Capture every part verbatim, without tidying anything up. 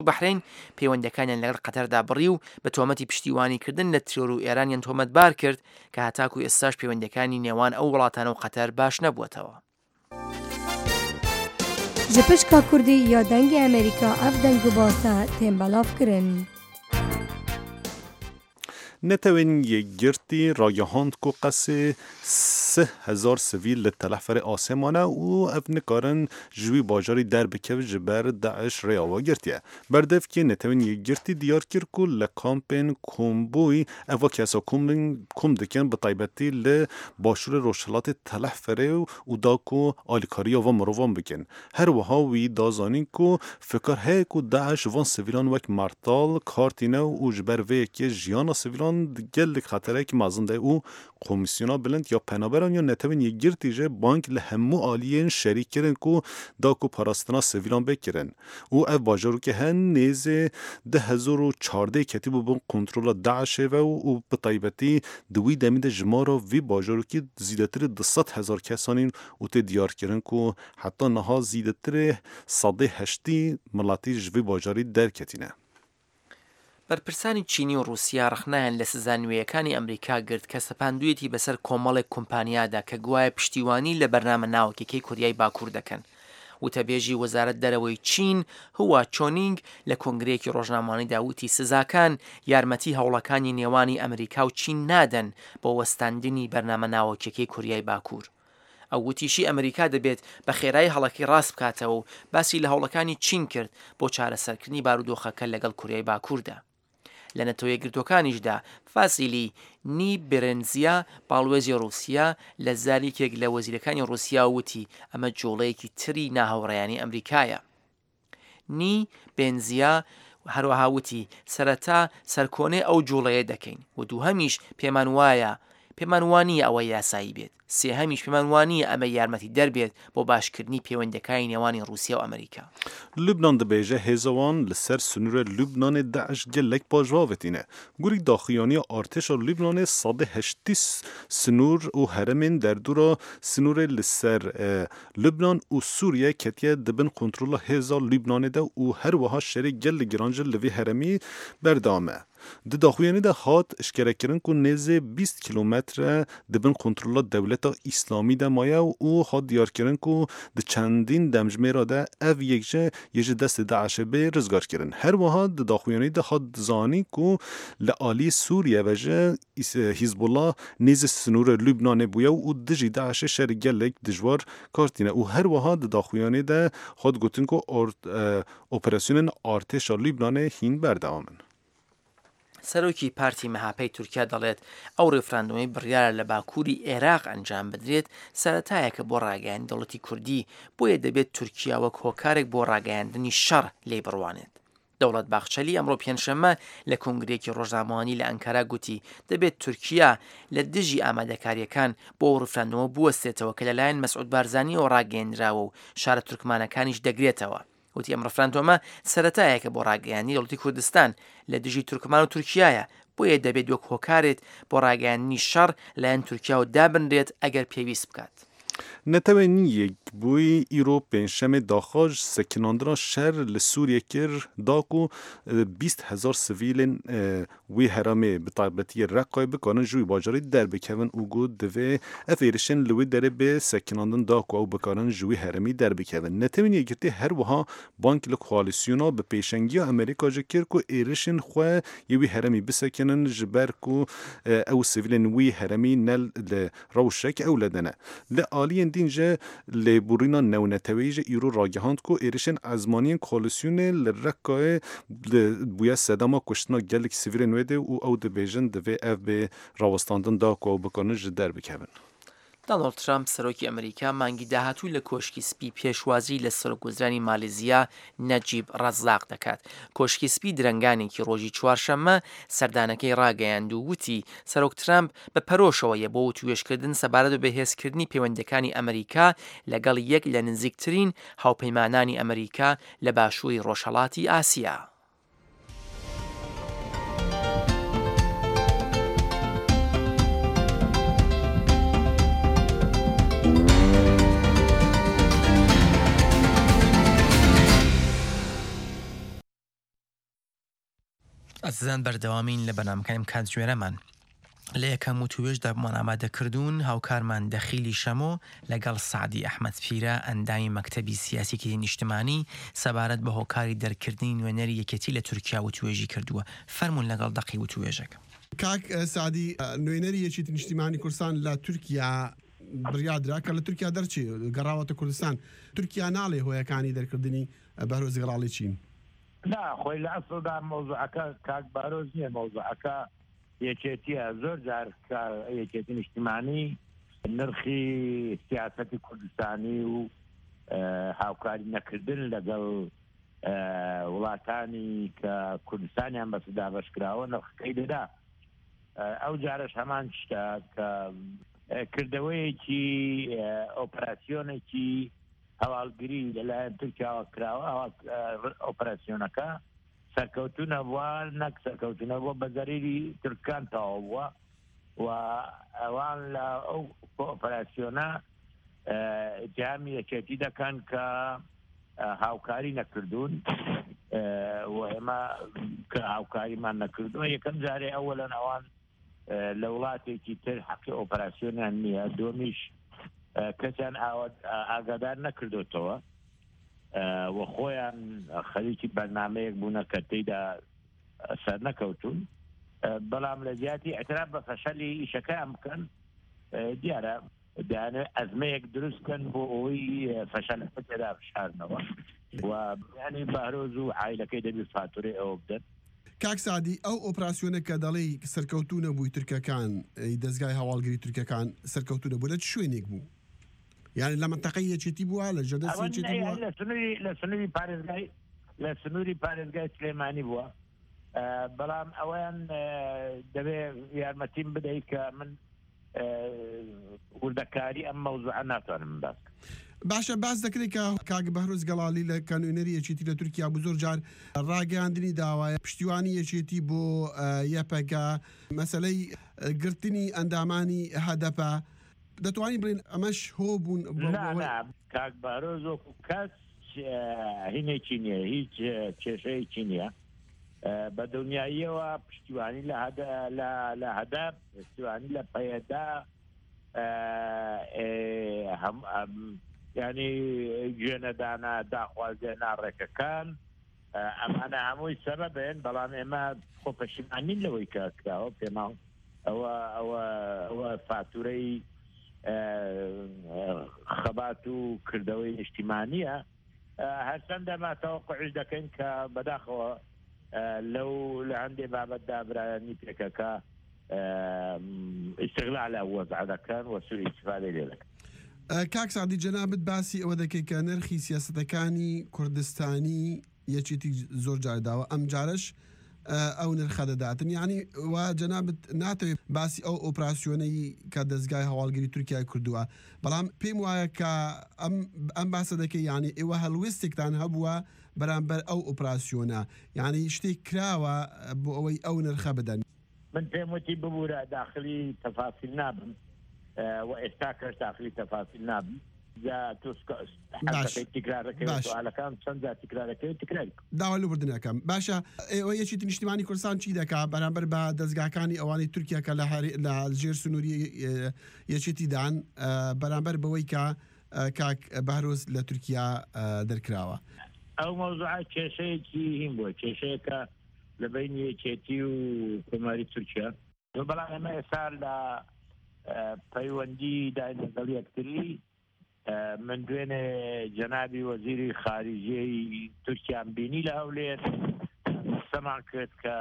بەحرین پەیوەندەکانیان لەگەڵ قەتەردا بڕی و بە تۆمەتی پشتیوانیکردن لە ترۆر و ئێرانیان تۆمەتبار کرد کە هەتاکو ئێستاش پەیوەندەکانی نێوان ئەو وڵاتانە و قەتەر باش نەبووەتەوە. ji pişka Kurdî ya dengê Amerîka ev deng û basa tên belav kirin. نتوین یکگرتی رایهاند کو قصه سه هزار سویل لتلفر آسمانه و اف نکارن جوی باجاری در بکو جبر داعش ریاوا گرتیه. بردف که نتوین یکگرتی دیار کر کو لکامپین کومبوی اوا کسا کوم دکن بطایبتی لباشور روشلات تلفره و داکو آلیکاریا و مروان بکن. هر وها وی دازانین کو فکر های کو داعش وان سویلان وک مرتال کارتینه و جبر وی که جیانا سویلان گل خطره که مازنده او کمیسیونا بلند یا پنابران یا نتوین یک گرتیجه بانک لهمو آلیین شریک کرن کو داکو پاراستنا سویلان بکرن او اف باجارو که هن نیزه ده هزار و چارده کتیبو بون کنترول داعشه و او بطایبتی دوی دمید جمارا وی باجارو که زیدتر دست هزار کسانین او تی دیار کرن کو حتی نها زیدتر صده هشتی ملاتی جوی باجاری در کتینه. بەرپرسانی چینی و رووسیا ڕخنایان لە سزانویەکانی ئەمریکا گرت کە سەپاندوویەتی بەسەر کۆمەڵێک کۆمپانیادا کە گوایە پشتیوانی لە بەرنامە ناوەکیەکەی کوریای باکوور دەکەن. وتەبێژی وەزارەت دەرەوەی چین هوا چۆنینگ لە کۆنگرەیەکی ڕۆژنامەوانیدا وتی سزاکان یارمەتی هەوڵەکانی نێوانی ئەمریکا و چین نادەن بۆ وەستاندنی بەرنامە ناوەکیەکەی کوریای باکوور. ئەو وتیشی ئەمریکا دەبێت بە خێرایی هەڵەکی ڕاست بکاتەوە و باسی لە هەوڵەکانی چین کرد بۆ چارەسەرکردنی بارودۆخەکە لەگەڵ کوریای باکووردا. لە نەتۆ یەکگرتوەکانیشدا فاسیلی نی برنزیا باڵوێزی رووسیا لە زالیکێک لە وەزیرەکانی رووسیا وتی ئەمە جوڵەیەکی تری ناهەوڕێیانی ئەمریکایە. نی بنزیا هەروەها وتی سەرەتا سەرکۆنێ ئەو جوڵەیە دەکەین و دووهەمیش پێمان وایە پێمان وانیە ئەوە یاسایی بێت. سێهەمیش پێمان وانیە ئەمە یارمەتی دەربێت بۆ باشکردنی پەیوەندەکانی نێوانی رووسیا و ئەمریکا. لوبنان دەبێژە هێزەوان لەسەر سنوورە لوبنانê داعش gelek pajvavêtîne. Gurî daxuyaniya artêşa Lûbnanê sedî heştî sinûr û heremên derdora sinûrê li ser Lûbnan û Sûriye ketiye dibin kontrola hêza Lûbnanê de û her wiha şerê gelek giran ji li vê heremî berdam e. Di daxuyanî de hat işkerekirin ku nêzê bîst kîlometre dibin kontrola dewleta İslamî de maye û hat diyarkirin ku di çendîn demjmêra de ev yekje yê ji destê Daişê bê rizgar kirin. Her wiha di daxuyanî de hat zanî ku li alî Sûriye ve ji Hizbullah nêzê sinûra Lûbnanê bûye û dijî Daişê şerê gelek dijwar kartîne û her wiha di daxuyanî de hat gotin ku operasyonên artêşa Lûbnanê hîn berdewamin. سەرۆکی پارتی مەهاپەی تورکیا دەڵێت ئەو ڕێفراندۆمی بڕیارە لە باکووری عێراق ئەنجام بدرێت سەرەتایەکە بۆ ڕاگەیاندنی دەوڵەتی کوردی بۆیە دەبێت تورکیا وەک هۆکارێک بۆ ڕاگەیاندنی شەڕ لێ بڕوانێت. دەوڵەت باخچەلی ئەمڕۆ پێنجشەممە لە کۆنگرێکی ڕۆژنامەوانی لە ئەنکارا گوتی دەبێت تورکیا لە دژی ئامادەکاریەکان بۆ ڕێفراندۆمە بوەستێتەوە کە لەلایەن مەسعود بارزانیەوە ڕاگەیاندراوە و شارە تورکمانەکانیش دەگرێتەوە. وتی ئەم ڕێفراندۆمە سەرەتایەکە بۆ ڕاگەیاندنی دەوڵەتی کوردستان لە دژی تورکمان و تورکیایە بۆیە دەبێت وەک هۆکارێت بۆ ڕاگەیاندنی شەڕ لەلایەن تورکیا و دابنرێت ئەگەر پێویست بکات. نتوانی یک بوی ایرو پنجشنبه داخل سکناندرا شهر لسوریه کر داکو بیست هزار سویلن وی هرمه بطابتی رقای بکنن جوی باجاری در بکن او گود دوی افیرشن لوی داره به سکناندن داکو او بکنن جوی هرمی در بکن. نتوانی یکتی هر وها بانک لکوالیسیونا به پیشنگی امریکا جکر کو ایرشن خو یوی هرمی بسکنن جبر کو او سویلن وی هرمی نل روشک او لدنه. لعالی دینجا لبورینا نونتویج ایرو راگهاند کو ایرشن ازمانین کوالیسیون لرکای بویا صداما کشتنا گلک سیویر نویده و او دبیجن دوی اف به راوستاندن دا کو بکنه جدر بکوین. دۆناڵد ترامپ سەرۆکی ئەمریکا مانگی داهاتوو لە کۆشکی سپی پێشوازی لە سەرۆکوزرانی مالیزیا نەجیب ڕەزاق دەکات. کۆشکی سپی درەنگانێکی ڕۆژی چوارشەممە سەردانەکەی ڕاگەیاند و وتی سەرۆک ترامپ بە پەرۆشەوەیە بۆ توێشکردن سەبارەت بە بەهێزکردنی پەیوەندەکانی ئەمریکا لەگەڵ یەک لە نزیکترین هاوپەیمانانی ئەمریکا لە باشووری ڕۆژهەڵاتی ئاسیا. ئەزان بەردەوامین لە بەنامەکانیم کاتژمێرەمان لە یەکەم وتوێژدا بمان ئامادەکردوون هاوکارمان دەخیلی شەمۆ لەگەڵ سعدی ئەحمەد پیرە ئەندامی مەکتەبی سیاسیی نیشتمانی سەبارەت بە هۆکاری دەرکردنی نوێنەری یەکێتی لە تورکیا وتوێژی کردووە. فەرموون لەگەڵ دەقی وتوێژەکە. کاک سعدی نوێنەری یەکێتی نیشتمانی کوردستان لە تورکیا بڕیادرا کە لە تورکیا دەرچێ گەڕاوەتە کوردستان. تورکیا ناڵێ هۆیەکانی دەرکردنی بەهرۆز گەڵاڵی چین. لا خۆی لە ئەسڵدا مۆزوعەکە کاک بارۆز نییە، مۆزوعەکە یەکێتیە. زۆر جار یەکێتی نیشتیمانی نرخی سیاسەتی کوردستانی و هاوکاری نەکردن لەگەڵ وڵاتانی کە کوردستانیان بەسەدا بەشکراوە نرخەکەی دەدا. ئەو جارش هەمان شتە کە کردەوەیەکی ئۆپەراسیۆنێکی هەواڵگری لەلایەن تورکیاوە کراوە. ئۆپەراسیۆنەکە سەرکەوتونە بووە، نەک سەرکەوتونە بووە بە زەریری تورکان تەواو بووە و ئەوان لە ئەو ئۆپەراسیۆنە اتهامی یەکێتی دەکەن کە هاوکاری نەکردوون و ئێمە کە هاوکاریمان نەکردووە. یەکەم جارێ ئەوەلەن ئەوان لە وڵاتێکی تر حەقی ئۆپەراسیۆنیان نییە، دومیش کەسیان ئاگادار نەکردوتەوە و خۆیان خەریکی بەرنامەیەک بوونە کە تێیدا سەر نەکەوتون. بەڵام لە زیاتی ئەتراف بە فەشەلی ئیشەکەیان بکەن دیارە دەیانێت ئەزمەیەک دروستکەن بۆ ئەوەی فەشەلەکە تێدا بشارنەوە و یانی بەهرۆز و عایلەکەی دەبێت فاتورەی ئەوە بدەن. کاک سعدی ئەو ئۆپراسیۆنە کە دەڵێ سەرکەوتونە بووی تورکەکان دەستگای هەواڵگری تورکەکان سەرکەوتونە بوو لە چ شوێنێک بوو؟ یعنی لە منتەقەی یەکێتی بووە لە ژەدەستی یەکێتی بووە؟ لە سنووری پارێزگای لە سنووری پارێزگای سلێمانی بووە. بەڵام ئەویان دەبێت یارمەتیم بدەیت کە من وردەکاری ئەم مەوزوعە ناتوانم باس. باشە باس دەکرێت کە کاک بەهرۆز گەڵاڵی لە کانونەری یەکێتی لە تورکیا بوو زۆر جار ڕاگەاندنی داوایە پشتیوانی یەکێتی بۆ یەپەکە مەسەلەی گرتنی ئەندامانی هەدەپە دەتوانین بڵێن ئەمەش هۆ بوون؟ کاک بەهرۆز وەکو کەس هینێکی نییە، هیچ کێشەیەکی نییە. بە دڵنیاییەوە پشتیوانی لە هەدەپ، پشتیوانی لە پەیەدا، ینی گوێنەدانە داخوازیێنا ڕێکەکان ئەمانە هەمووی سەبەبن. بەڵام ئێمە خۆ پەشیمانین لەوەی کە کراوە پێما ئەوە ئەوە فاتورەی خەبات و کردەوەی نیشتیمانیە. هەرچەندە ما تەوەقعش دەکەین کە بەداخەوە لەو لە هەندێک بابەتدا برایانی پێکەکە استغلال لە وەزع دەکەن و سوء استیفادەی لێ دەکەن. کاک سعدی جەنابەت باسی ئەوە دەکەی کە نرخی سیاسەتەکانی کوردستانی یەکێتی زۆر جار داوە، ئەم جارش ئەو نرخە دەداتن. یعنی وا جەنابەت ناتەوێت باسی ئەو ئۆپراسیۆنەی کە دەستگای هەواڵگری تورکیای کردووە، بەڵام پێم وایە کە ئەم باسە دەکەی یعنی ئێوە هەڵوێستێکتان هەبووە بەرامبەر ئەو ئۆپراسیۆنە، یعنی شتێک کراوە بۆ ئەوەی ئەو نرخە بدەن. من پێم وتی ببوورە داخلی تەفاسیل نابم و ئێستا کەش داخلی تەفاسیل نابم. داوا لە بردنەکەم. باشە ئێوە یەکێتی نیشتیمانی کوردستان چی دەکات بەرامبەر بە دەستگاکانی ئەوانی تورکیا کە لە ژێر سنووری یەکێتیدان بەرامبەر بەوەی کە کاک بەهرۆز لە تورکیا دەرکراوە؟ ئەو مەوزوعە کێشەیەکی هین بووە، کێشەیەکە لە بین یەکێتی و کۆماری تورکیا. بەڵام ئێمە ئێستا لە پەیوەندی داین لەگەڵ یەکتری. من دوێنێ جەنابی وەزیری خارجیەی تورکیان بینی لە هەولێر سەمان کرد کە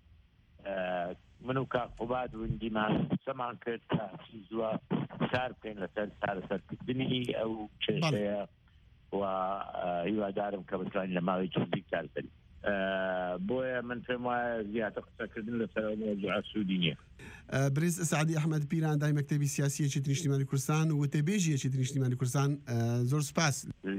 من و کاک قوباد وندیمان سەمان کرد کە زووە کار بکەین لەسەر چارەسەرکردنی ئەو کێشەیە و هیوادارم کە بتوانین لە ماوەی چەندی کارکەین. بۆیە من پێم وایە زیاتر قسەکردن لەسەر ئەو مۆزوعە سوودی نییە. برێز سعدی ئەحمەد پیران دای مەکتەبی سیاسی یەکێتی نیشتیمانی کوردستان و وتەبێژی یەکێتی نیشتیمانی کوردستان زۆر سپاس.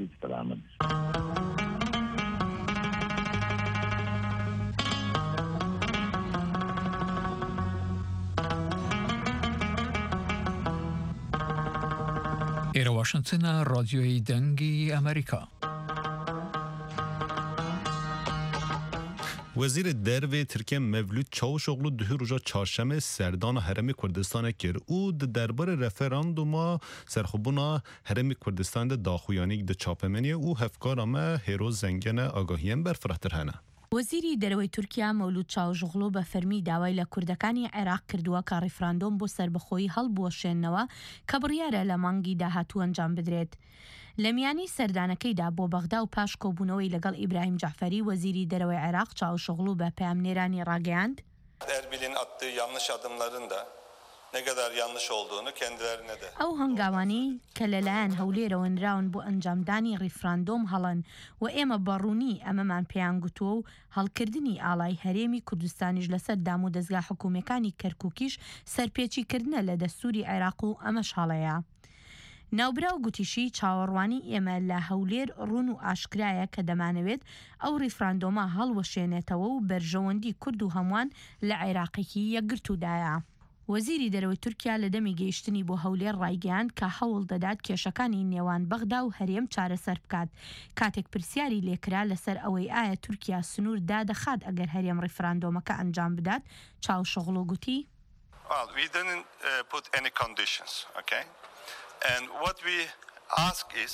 ئێرە واشنگتنە ڕادیۆی دەنگی ئەمریکا. وزیر درو ترکیه مولود چاوشوغلو ده روزا چهارشنبه سردان حرم کردستان کرد او درباره رفراندوم سرخوبونا حرم کردستان ده داخویانی ده چاپمنی او هفکارامه هیرو زنگن آگاهیم بر فراترهنه. وەزیری دەرەوەی تورکیا مەولود چاوشغلو بە فەرمی داوای لە کوردەکانی عێراق کردووە کە ڕیفراندۆم بۆ سربەخۆیی هەڵبوەشێننەوە کە بڕیارە لە مانگی داهاتوو ئەنجام بدرێت. لە میانی سەردانەکەیدا بۆ بەغدا و پاش کۆبوونەوەی لەگەڵ ئیبراهیم جەعفەری وەزیری دەرەوەی عێراق چاوشغلو بە پەیامنێرانی ڕاگەیاند Erbil'in attığı yanlış adımların da ne kadar yanlış olduğunu kendilerine de. ئەو هەنگاوانەی کە لەلایەن هەولێرەوە نراون بۆ ئەنجامدانی ڕیفراندۆم هەڵن و ئێمە بەڕوونی ئەمەمان پێیان گوتووە و هەڵکردنی ئاڵای هەرێمی کوردستانیش لەسەر دام و دەستگا حکوومەکانی کەرکووکیش سەرپێچیکردنە لە دەستوری عێراق و ئەمەش هەڵەیە. ناوبرا و گوتیشی چاوەڕوانی ئێمە لە هەولێر ڕوون و ئاشکرایە کە دەمانەوێت ئەو ڕیفراندۆمە هەڵوەشێنێتەوە و بەرژەوەندی کورد و هەمووان لە عێراقێکی یەکگرتوودایە. وەزیری دەرەوەی تورکیا لە دەمی گەیشتنی بۆ هەولێر ڕایگەیاند کە هەوڵ دەدات کێشەکانی نێوان بەغدا و هەرێم چارەسەر بکات کاتێک پرسیاری لێکرا لەسەر ئەوەی ئایا تورکیا سنوور دادەخات ئەگەر هەرێم ڕیفراندۆمەکە ئەنجام بدات چاوشغلو گوتی Well, we didn't uh, put any conditions, okay? And what we ask is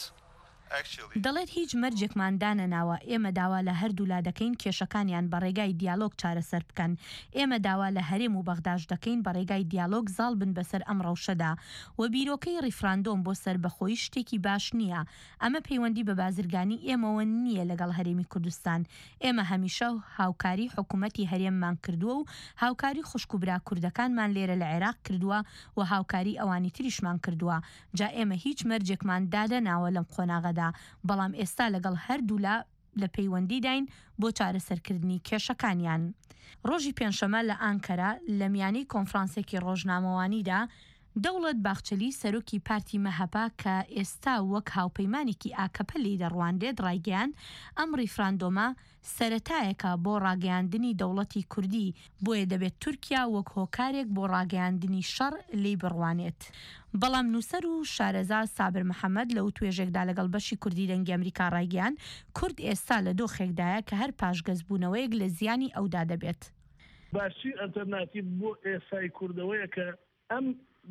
دەڵێت هیچ مەرجێکمان دانەناوە ئێمە داوا لە هەردوو لا دەکەین کێشەکانیان بە ڕێگای دیالۆگ چارەسەر بکەن ئێمە داوا لە هەرێم و بەغداش دەکەین بە ڕێگای دیالۆگ زاڵ بن بەسەر ئەم ڕەوشەدا و بیرۆکەی ڕیفراندۆم بۆ سربەخۆیی شتێکی باش نییە ئەمە پەیوەندی بە بازرگانی ئێمەوە نییە لەگەڵ هەرێمی کوردستان ئێمە هەمیشە هاوکاری حکوومەتی هەرێممان کردووە و هاوکاری خوشکوبرا کوردەکانمان لێرە لە عێراق کردووە و هاوکاری ئەوانی تریشمان کردووە جا ئێمە هیچ مەرجێکمان دادەناوە لەم قۆناغە بەڵام ئێستا لەگەڵ هەردوولا لە پەیوەندی داین بۆ چارەسەرکردنی کێشەکانیان. ڕۆژی پێنجشەمە لە ئانکەرا لە میانەی کۆنفرانسێکی ڕۆژنامەوانیدا دەوڵەت باخچەلی سەرۆکی پارتی مەهەپا کە ئێستا وەک هاوپەیمانێکی ئاکەپەلی دەڕواندێت ڕایگەیاند ئەم ڕیفراندۆمە سەرەتایەکە بۆ ڕاگەیاندنی دەوڵەتی کوردی بۆیە دەبێت تورکیا وەک هۆکارێک بۆ ڕاگەیاندنی شەڕ لێی بڕوانێت. بەڵام نووسەر و شارەزا سابر محەممەد لەو توێژێکدا لەگەڵ بەشی کوردی دەنگی ئەمریکا ڕایگەیان کورد ئێستا لە دۆخێکدایە کە هەر پاشگەزبوونەوەیەک لە زیانی ئەودا دەبێت. باشی ئەلتەرناتیڤ بۆ ئێستای کوردەوەیە کە ئەم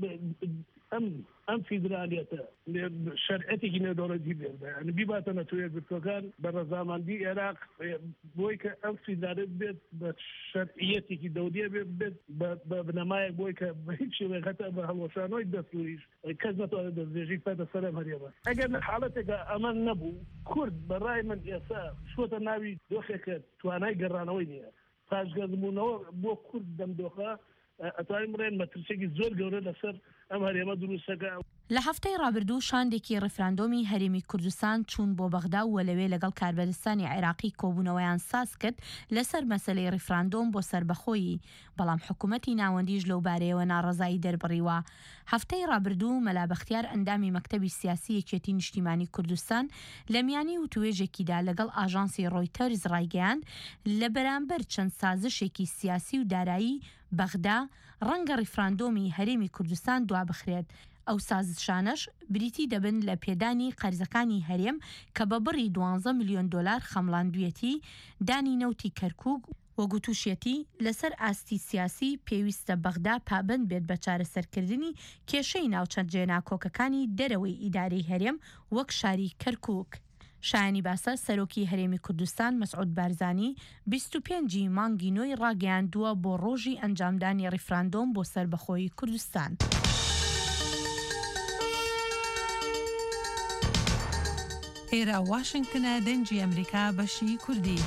ئەم ئەم فیدرالیەتە شەرعەتێکی نێودەوڵەتی بێت ینی بیباتە نەتوێت گرتوەکان بە ڕەزامەندی عێراق بۆی کە ئەم فیدرالێت بێت بە شەرعیەتێکی دەودیە بێت بێت بە بنەمایەک بۆی کە بە هیچ شێوەیەک هەتا بە هەڵوەشانەوەی دەستوریش کەس نەتوانێت دەستێژی پێدە سەرم هەرێمە ئەگەر لە حاڵەتێکە ئەمە نەبوو کورد بەڕای من ئێستا شوتە ناوی دۆخێکە توانای گەڕانەوەی نییە پاشگەزبوونەوە بۆ کورد دەمدۆخە ئەتوانین بڵێن مەترسێکی زۆر گەورە لەسەر ئەم هەرێمە دروستەکە. لە هەفتەی ڕابردوو شاندێکی ڕیفراندۆمی هەرێمی کوردستان چوون بۆ بەغدا و لەوێ لەگەڵ کاربەرستانی عێراقی کۆبوونەوەیان ساز کرد لەسەر مەسەلەی ڕیفراندۆم بۆ سربەخۆیی بەڵام حکوومەتی ناوەندیش لەو بارەیەوە ناڕەزایی دەربڕیوە. هەفتەی ڕابردوو مەلا بەختیار ئەندامی مەکتەبی سیاسی یەکێتی نیشتیمانی کوردستان لە میانی و توێژێکیدا لەگەڵ ئاژانسی ڕۆیتەرز ڕایگەیاند لە بەرامبەر چەند سازشێکی سیاسی و دارایی بەغدا ڕەنگە ڕیفراندۆمی هەرێمی کوردستان دوابخرێت. ئەو سازشانەش بریتی دەبن لە پێدانی قەرزەکانی هەرێم کە بە بڕی دوانزە میلیۆن دۆلار خەمڵاندوێتی دانی نەوتی کەرکووک وەگوتوشێتی لەسەر ئاستی سیاسی پێویستە بەغدا پابند بێت بە چارەسەرکردنی کێشەی ناوچەند جێناکۆکەکانی دەرەوەی ئیدارەی هەرێم وەک شاری کەرکووک. شایانی باسە سەرۆکی هەرێمی کوردستان مەسعود بارزانی بیست و پێنجی مانگی نۆی ڕاگەیاندووە بۆ ڕۆژی ئەنجامدانی ڕیفراندۆم بۆ سربەخۆیی کوردستان. ئێرە واشنگتنە دەنگی ئەمریکا بەشی کوردی.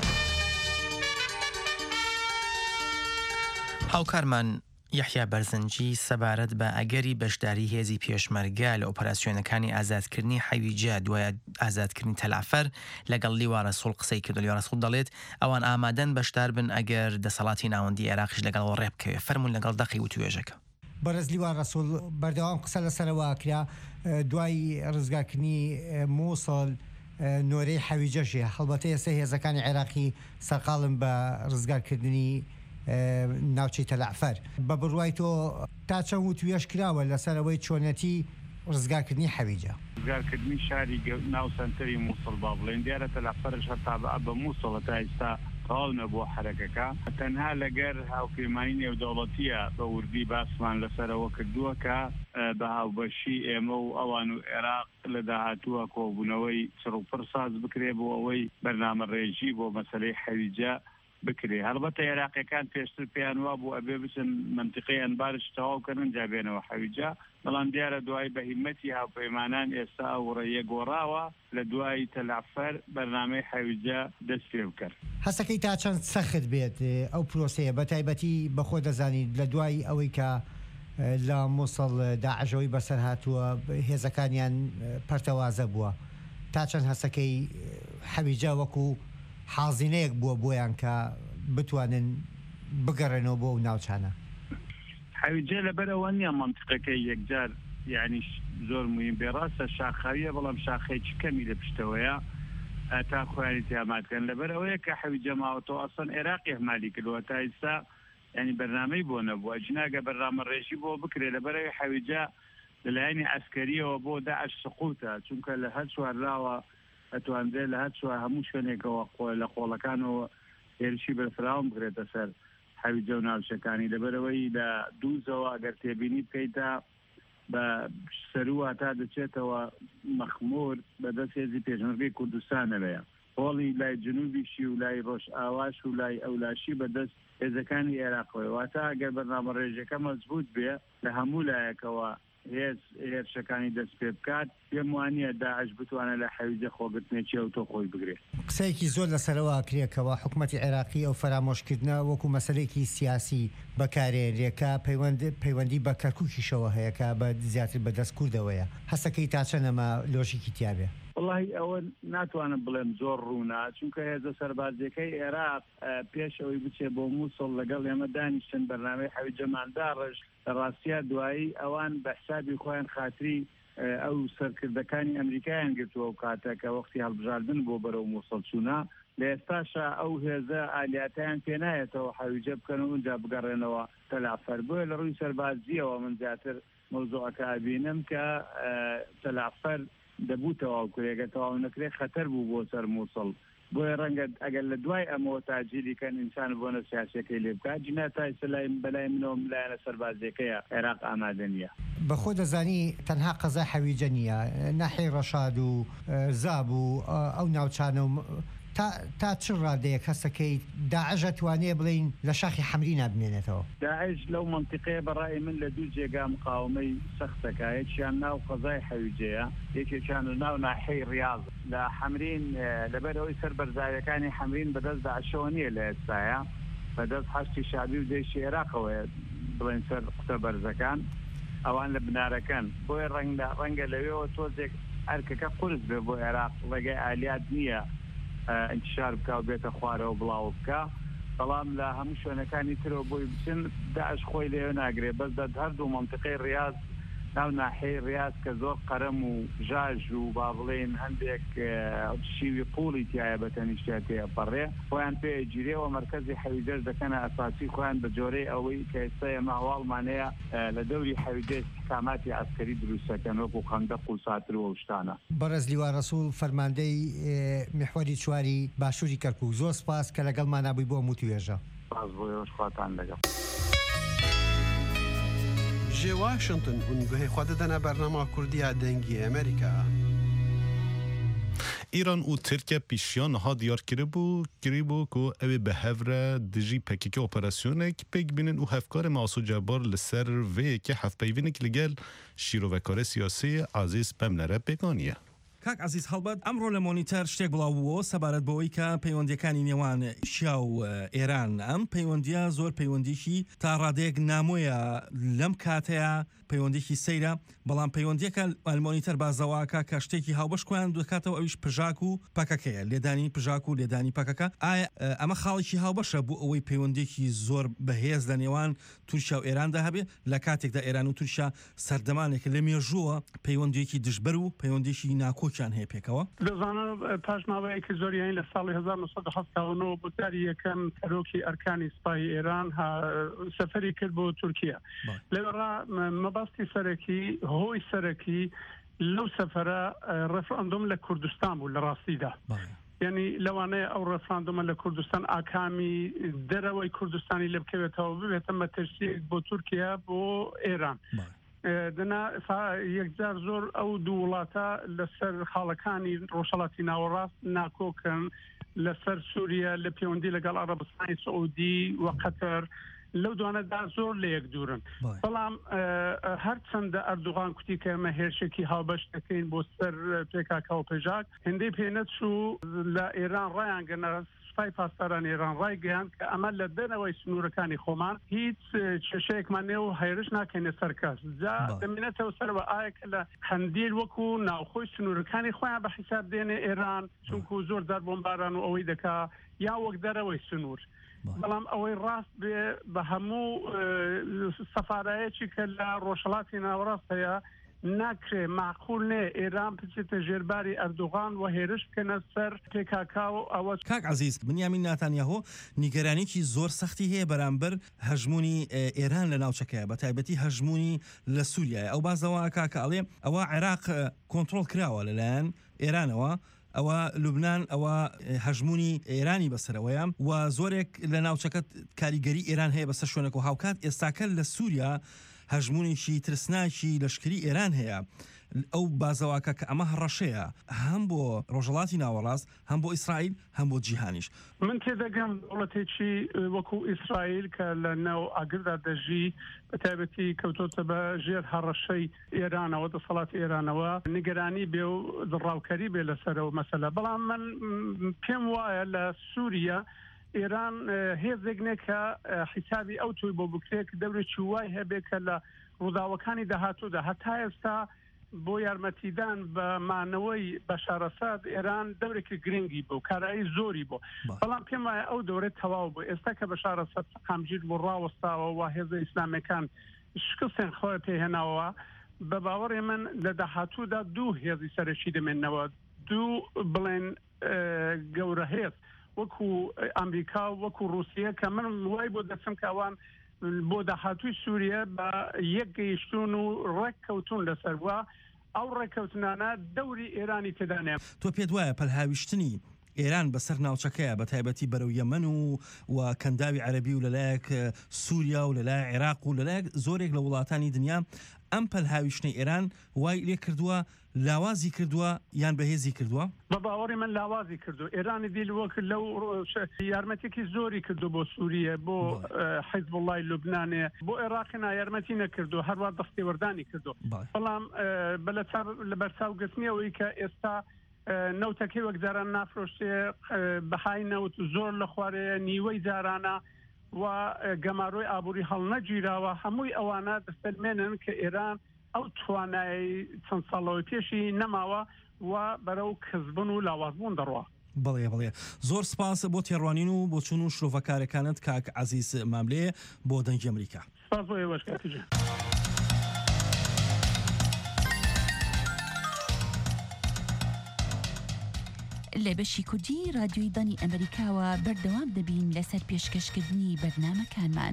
هاوکارمان یحیا بەرزنجی سەبارەت بە ئەگەری بەشداری هێزی پێشمەرگە لە ئۆپەراسیۆنەکانی ئازادکردنی حەویجە دوایە ئازادکردنی تەلعفەر لەگەڵ لیوارە سوڵ قسەی کرد. لیوارە سوڵ دەڵێت ئەوان ئامادەن بەشدار بن ئەگەر دەسەڵاتی ناوەندی عێراقیش لەگەڵەوە ڕێبکەوێ. فەرموون لەگەڵ دەقی و توێژەکە. بەرز لیوان ڕەسوڵ بەردەوام قسە لەسەرەوە کرا دوای ڕزگارکردنی مووسڵ نۆرەی حەویجەشی هەڵبەتە ئێستا هێزەکانی عێراقی سەرقاڵن بە ڕزگارکردنی ناوچەی تەلعفەر بە بڕوای تۆ تا چەند و توێژ کراوە لەسەرەوەی چۆنەتی ڕزگارکردنی حەویجە ڕزگارکردنی شاری ناو سنتەری مووسڵ با بڵێن دیارە تەلعفەرش هەتا بە مووسڵە تا ئێستا تەواو نەبووە حرەکەکە تەنها لەگەر هاوپەیمانی نێودەوڵەتیە بە وردی باسمان لەسەرەوە کردووە کە بە هاوبەشی ئێمە و ئەوان و عێراق لە داهاتووە کۆبوونەوەی چڕوپڕ ساز بکرێ بۆ ئەوەی بەرنامەڕێژی بۆ مەسەلەی حەویجە بکرێ هەڵبەتە عێراقیەکان پێشتر پێیان وا بوو ئەبێ بچن منتیقەی ئەنبارش تەواو کردن جا بێنەوە حەویجە بەڵام دیارە دوای بە هیمەتی هاوپەیمانان ئێستا ئەوڕێیە گۆڕاوە لە دوای تەلافەر بەرنامەی حەویجە دەست پێ بکرد هەستەکەی تا چەند سەخت بێت ئەو پرۆسەیە بە تایبەتی بەخۆ دەزانیت لە دوای ئەوەی کە لە مووسڵ داعشەوەی بەسەر هاتووە هێزەکانیان پەرتەوازە بووە تا چەند هەستەکەی حەویجە وەکو حازینەیەک بووە بۆیان کە بتوانن بگەڕێنەوە بۆ ئەو ناوچانە حەویجە لەبەرەوە نییە منتیقەکەی یەکجار یعنی زۆر مهم بێڕاستە شاخاویە بەڵام شاخەیەکی کەمی لە پشتەوەیە تا خۆیانی تیاماتکەن لەبەرەوەیە کە حەویجە ماوەتەوە ئەسڵەن عێراقی هەمالی کردووە تا ئێستا ینی بەرنامەی بۆ نەبووە جناگە بەرنامەڕێژی بۆ بکرێت لەبەرەوەی حەویجە لەلایەنی ئەسکەریەوە بۆ داعش سقوتە چونکە لە هەر چوارراوە ئەتوانرێت لە هەر چوار هەموو شوێنێکەوە لە قۆڵەکانەوە هێرشی بەرفراوم بکرێتە سەر حەویجە و ناوچەکانی لەبەرەوەی لە دووزەوە ئەگەر تێبینی بکەیتە بە سەروە تا دەچێتەوە مەخمور بەدەست هێزی پێشمەرگەی کوردستانەوەیە هۆڵی لای جنوبیشی و لای ڕۆژ ئاواش و لای ئەولاشی بەدەست هێزەکانی عێراقەوەی واتە ئەگەر بەرنامەڕێژەکە مەزبوط بێ لە هەموو لایەکەوە هێز هێرشەکانی دەست پێ بکات پێم وانییە داعش بتوانێت لە حەویجە خۆگرتنێکی ئەو تۆ خۆی بگرێت قسەیەکی زۆر لەسەرەوە کرێکەوە حکوومەتی عێراقی ئەو فەرامۆشکردنە وەکو مەسەلەیەکی سیاسی بەکارێنرێکە پەیوەندی بە کەرکووکیشەوە هەیەکە بە زیاتر بەدەست کوردەوەیە هەستەکەی تا چەندەمە لۆژیکی تیاابێ والله ئەوە ناتوانم بڵێم زۆر ڕوونا چونکە هێزە سەربازیەکەی عێراق پێش ئەوەی بچێ بۆ مووسڵ لەگەڵ ئێمە دانیشتن بەرنامەی حەویجەماندا ڕژ لە ڕاستیا دوایی ئەوان بە حسابی خۆیان خاتری ئەو سەرکردەکانی ئەمریکایان گرتووە و کاتە کە وەختی هەڵبژاردن بۆ بەرەو مووسڵ چوونە لە ئێستاشە ئەو هێزە ئالیاتیان پێنایەتەوە حەویجە بکەن و اونجا بگەڕێنەوە تەلافەر بۆیە لە ڕووی سەربازیەوە من زیاتر مەوزوعەکە ئابینم کە تەلافەر دەبوو تەواو کرێگە تەواو نەکرێت خەتەر بوو بۆ سەر مووسڵ بۆیە ڕەنگە ئەگەر لە دوای ئەمەوە تاجیلیکەن ئینسان بۆنە سیاسەکەی لێ بکات جنا تا ئێستا بەلای منەوە لایەنە سەربازیەکەیە عێراق ئامادە نییە بەخۆ دەزانی تەنها قەزای حەویجە نییە ناحیەی ڕەشاد و زاب و ئەو ناوچانە و تا چ ڕادەیەک هەستەکەی داعش ئەتوانێ بڵین لە شاخی حەمری نابمێنێتەوە داعش لەو منتیقەیە بەڕای من لە دوو جێگا مقاومەی سەختەکە یەکیان ناو قەزای حەویجەیە یەکێکیان ناو ناحیەی ڕیاض لە حەمرین لەبەرەوەی سەر بەرزاویەکانی حەمرین بەدەست داعشەوە نییە لە ئێستاە بەدەست هەشتی شابی و دێشی عێراقەوەیە بڵێن سەر قسە بەرزەکان ئەوان لە بنارەکەن بۆی ڕەنگە لەوێەوە تۆزێک ئەرکەکە قورس بێ بۆ عێراق لەگەی ئالیات نییە انتشار بکە و بێتە خوارەوە بڵاو بکە بەڵام لە هەموو شوێنەکانی ترەوە بۆی بچن داعش خۆی لێوە ناگرێت بەس دەت هەردوو منتیقەی ڕیاض ناو ناحەی ڕیاض کە زۆر قەرەم و ژاژ و با بڵێن هەندێک شیوی قوڵی تایە بە تەنیشتێ پەڕێ خۆیان پێگیرێەوە مەرکەزی حەویجەش دەکەنە ئەساسی خۆیان بە جۆرەی ئەوەی کە ئێستا ئێمە هەواڵمانەیە لە دەوری حەویجە استحکاماتی عسکەری دروستەکەن وەکو خەندەق و ساتر و شتانە بەڕێز لیوا ڕەسوول فەرماندەی میحوەری چواری باشووری کەرکووک زۆر سپاس کە لەگەڵمان نابووی بۆ هەموو توێژە سپاس بۆ ئێوەش خواتان لەگەڵ جێ واشنگتن هون گوهەی خوا دەدەنە بەرنامە کوردیە دەنگی ئەمریکا ایران و ترکیه پیشیان ها دیار کرده بو کری بو که اوی به هفره دجی پکیک اپراسیونه که پیک بینن و هفکار معصو جبار لسر وی که هف پیوینه که لگل شیرو و کار سیاسی عزیز بمنره بگانیه کاک عزیز هەڵبەت ئەمڕۆ لە مۆنیتەر شتێک بڵاوبووە سەبارەت بەوەی کە پەیوەندیەکانی نێوان شیا و ئێران ئەم پەیوەندیە زۆر پەیوەندیشی تا ڕادەیەک نامۆیە لەم کاتەیە پەیوەندێکی سەیرە بەڵام پەیوەندیەکە ئەلمۆنیتەر بازەواکە کە شتێکی هاوبەش کویان دەکاتەوە ئەویش پژاک و پەکەکەیە لێدانی پژاک و لێدانی پەکەکە ئایا ئەمە خاڵێکی هاوبەشە بوو ئەوەی پەیوەندێکی زۆر بەهێز لە نێوان تورکیا و ئێراندا هەبێ لە کاتێکدا ئێران و تورکیا سەردەمانێک لە مێژووە پەیوەندێکی دژبەر و پەیوەندێکی ناکۆکیان هەیە پێکەوە دەزانە پاشماوەیەکی زۆریان لە ساڵی هەزار و نۆ سەد و هەفتاد و نۆ بۆتاری یەکەم کەرۆکی ئەرکانی سپای ئێران سەفەری کرد بۆ تورکیا لەوێڕا مەباستی سەرەکی هۆی سەرەکی لەو سەفەرە ڕەفراندۆم لە کوردستان بوو لە ڕاستیدا یعنی لەوانەیە ئەو ڕێفراندۆمە لە کوردستان ئاکامی دەرەوەی کوردستانی لێ بکەوێتەوە ببێتە مەترسیەک بۆ تورکیا بۆ ئێران دنا یەکجار زۆر ئەو دوو وڵاتە لەسەر خاڵەکانی ڕۆژهەڵاتی ناوەڕاست ناکۆکن لەسەر سووریا لە پەیوەندی لەگەڵ عەرەبستانی سعودی و قەتەر لەو دوانەدا زۆر لە یەک دوورن بەڵام هەرچەندە ئەردوغان کوتی کە ئێمە هێرشێکی هاوبەش دەکەین بۆ سەر پێکاکا و پێژاک هەندەی پێ نەچوو لە ئێران ڕایان گەنە سوپای پاسداران ئێران ڕایگەیاند کە ئەمە لە دەرەوەی سنوورەکانی خۆمان هیچ کێشەیەکمان نێ و هەیرش ناکەینە سەر کەس جا دەمێنێتەوە سەرەوە ئایا کە لە هەندێر وەکو ناوخۆی سنوورەکانی خۆیان بە حیساب دێنێ ئێران چونکو زۆر جار بۆمباران و ئەوەی دەکا یا وەک دەرەوەی سنوور بەڵام ئەوەی ڕاست بێ بە هەموو سەفارایەکی کە لە ڕۆژهەڵاتی ناوەڕاست هەیە ناکرێ معقول نێ ئێران بچێتە ژێرباری ئەردوغان و هێرش بکەنە سەر پێکاکا و ئەوە کاک عەزیز بنیامین ناتانیاهۆ نیگەرانێکی زۆر سەختی هەیە بەرامبەر هەژمونی ئێران لە ناوچەکەیە بە تایبەتی هەژمونی لە سووریایە ئەو بازەوە کاکە ئەڵێ ئەوە عێراق کۆنتڕۆڵ کراوە لەلایەن ئێرانەوە ئەوە لوبنان ئەوە هەژمونی ئێرانی بەسەرەوەیە و زۆرێک لە ناوچەکە کاریگەری ئێران هەیە بەسەر شوێنێک و هاوکات ئێستاکە لە سووریا هەژمونێکی ترسناکی لەشکری ئێران هەیە ئەو بازەواکە کە ئەمە هەڕەشەیە هەم بۆ ڕۆژهەڵاتی ناوەڕاست هەم بۆ ئیسرائیل هەم بۆ جیهانیش من تێدەگەم دەوڵەتێکی وەکو ئیسرائیل کە لە ناو ئاگردا دەژی بە تایبەتی کەوتۆتە بە ژێر هەڕەشەی ئێرانەوە دەسەڵاتی ئێرانەوە نیگەرانی بێ و دڕاوکەری بێ لەسەرەوە مەسەلە بەڵام من پێم وایە لە سووریا ئێران هێزێک کە حیسابی ئەو توی بۆ بکرێت دەورێکی وای هەبێت کە لە ڕووداوەکانی داهاتوودا هەتا ئێستا بۆ یارمەتیدان بە مانەوەی بەشارەساد ئێران دەورێکی گرنگی بوو کارایی زۆری بوو بەڵام پێم وایە ئەو دەورێت تەواو بوو ئێستا کە بەشارەسەد قامگیر بۆ ڕاوەستاوە و هێزە ئیسلامەکان شکستێن خۆی پێهێناوە بە باوەڕێ من لە داهاتوودا دوو هێزی سەرەکی دەمێنەوە دوو بڵێن گەورە هێز وەکو ئەمریکا وەکو رووسیا کە من وای بۆ دەچم کە ئەوان بۆ داهاتووی سووریا بە یەک گەیشتون و ڕێککەوتون لەسەر وە ئەو ڕێککەوتنانە دەوری ئێرانی تێدانێ تۆ پێت وایە پەلهاویشتنی ئێران بەسەر ناوچەکەیە بە تایبەتی بەرەو یەمەن و و کەنداوی عەرەبی و لەلایەک سووریا و لەلای عێراق و لەلایەک زۆرێک لە وڵاتانی دنیا ئەم پەلهاویشتنی ئێران وای لێ کردووە لاوازی کردووە یان بەهێزی کردووە بە باوەڕی من لاوازی کردو ئێرانی دیل وەک لەو یارمەتێکی زۆری کردو بۆ سووریە بۆ حیزب وڵای لوبنانێ بۆ عێراقنا یارمەتی نەکردو هەروە دەستێوەردانی کردو بەڵام لە بەرچاو گرتنیەوەی کە ئێستا نەوتەکەی وەک جاران نافرۆشتێ بەهای نەوت زۆر لە خوارەیە نیوەی جارانە و گەماڕۆی ئابووری هەڵ نەگیراوە هەمووی ئەوانە دەستەلمێنن کە ئێران ئەو توانای چەند ساڵەوەی پێشی نەماوە و بەرەو کەسبن و لاوازبوون دەڕوە بڵێ بڵێ زۆر سپاس بۆ تێڕوانین و بۆ چون و شرۆڤەکارەکانت کاک عەزیز ماملێ بۆ دەنگی ئەمریکا سپاس بۆ ئێوەش کاتیجان لە بەشی کوردی رادیۆی دانی ئەمریکاوە بەردەوام دەبین لەسەر پێشکەشکردنی بەرنامەکانمان.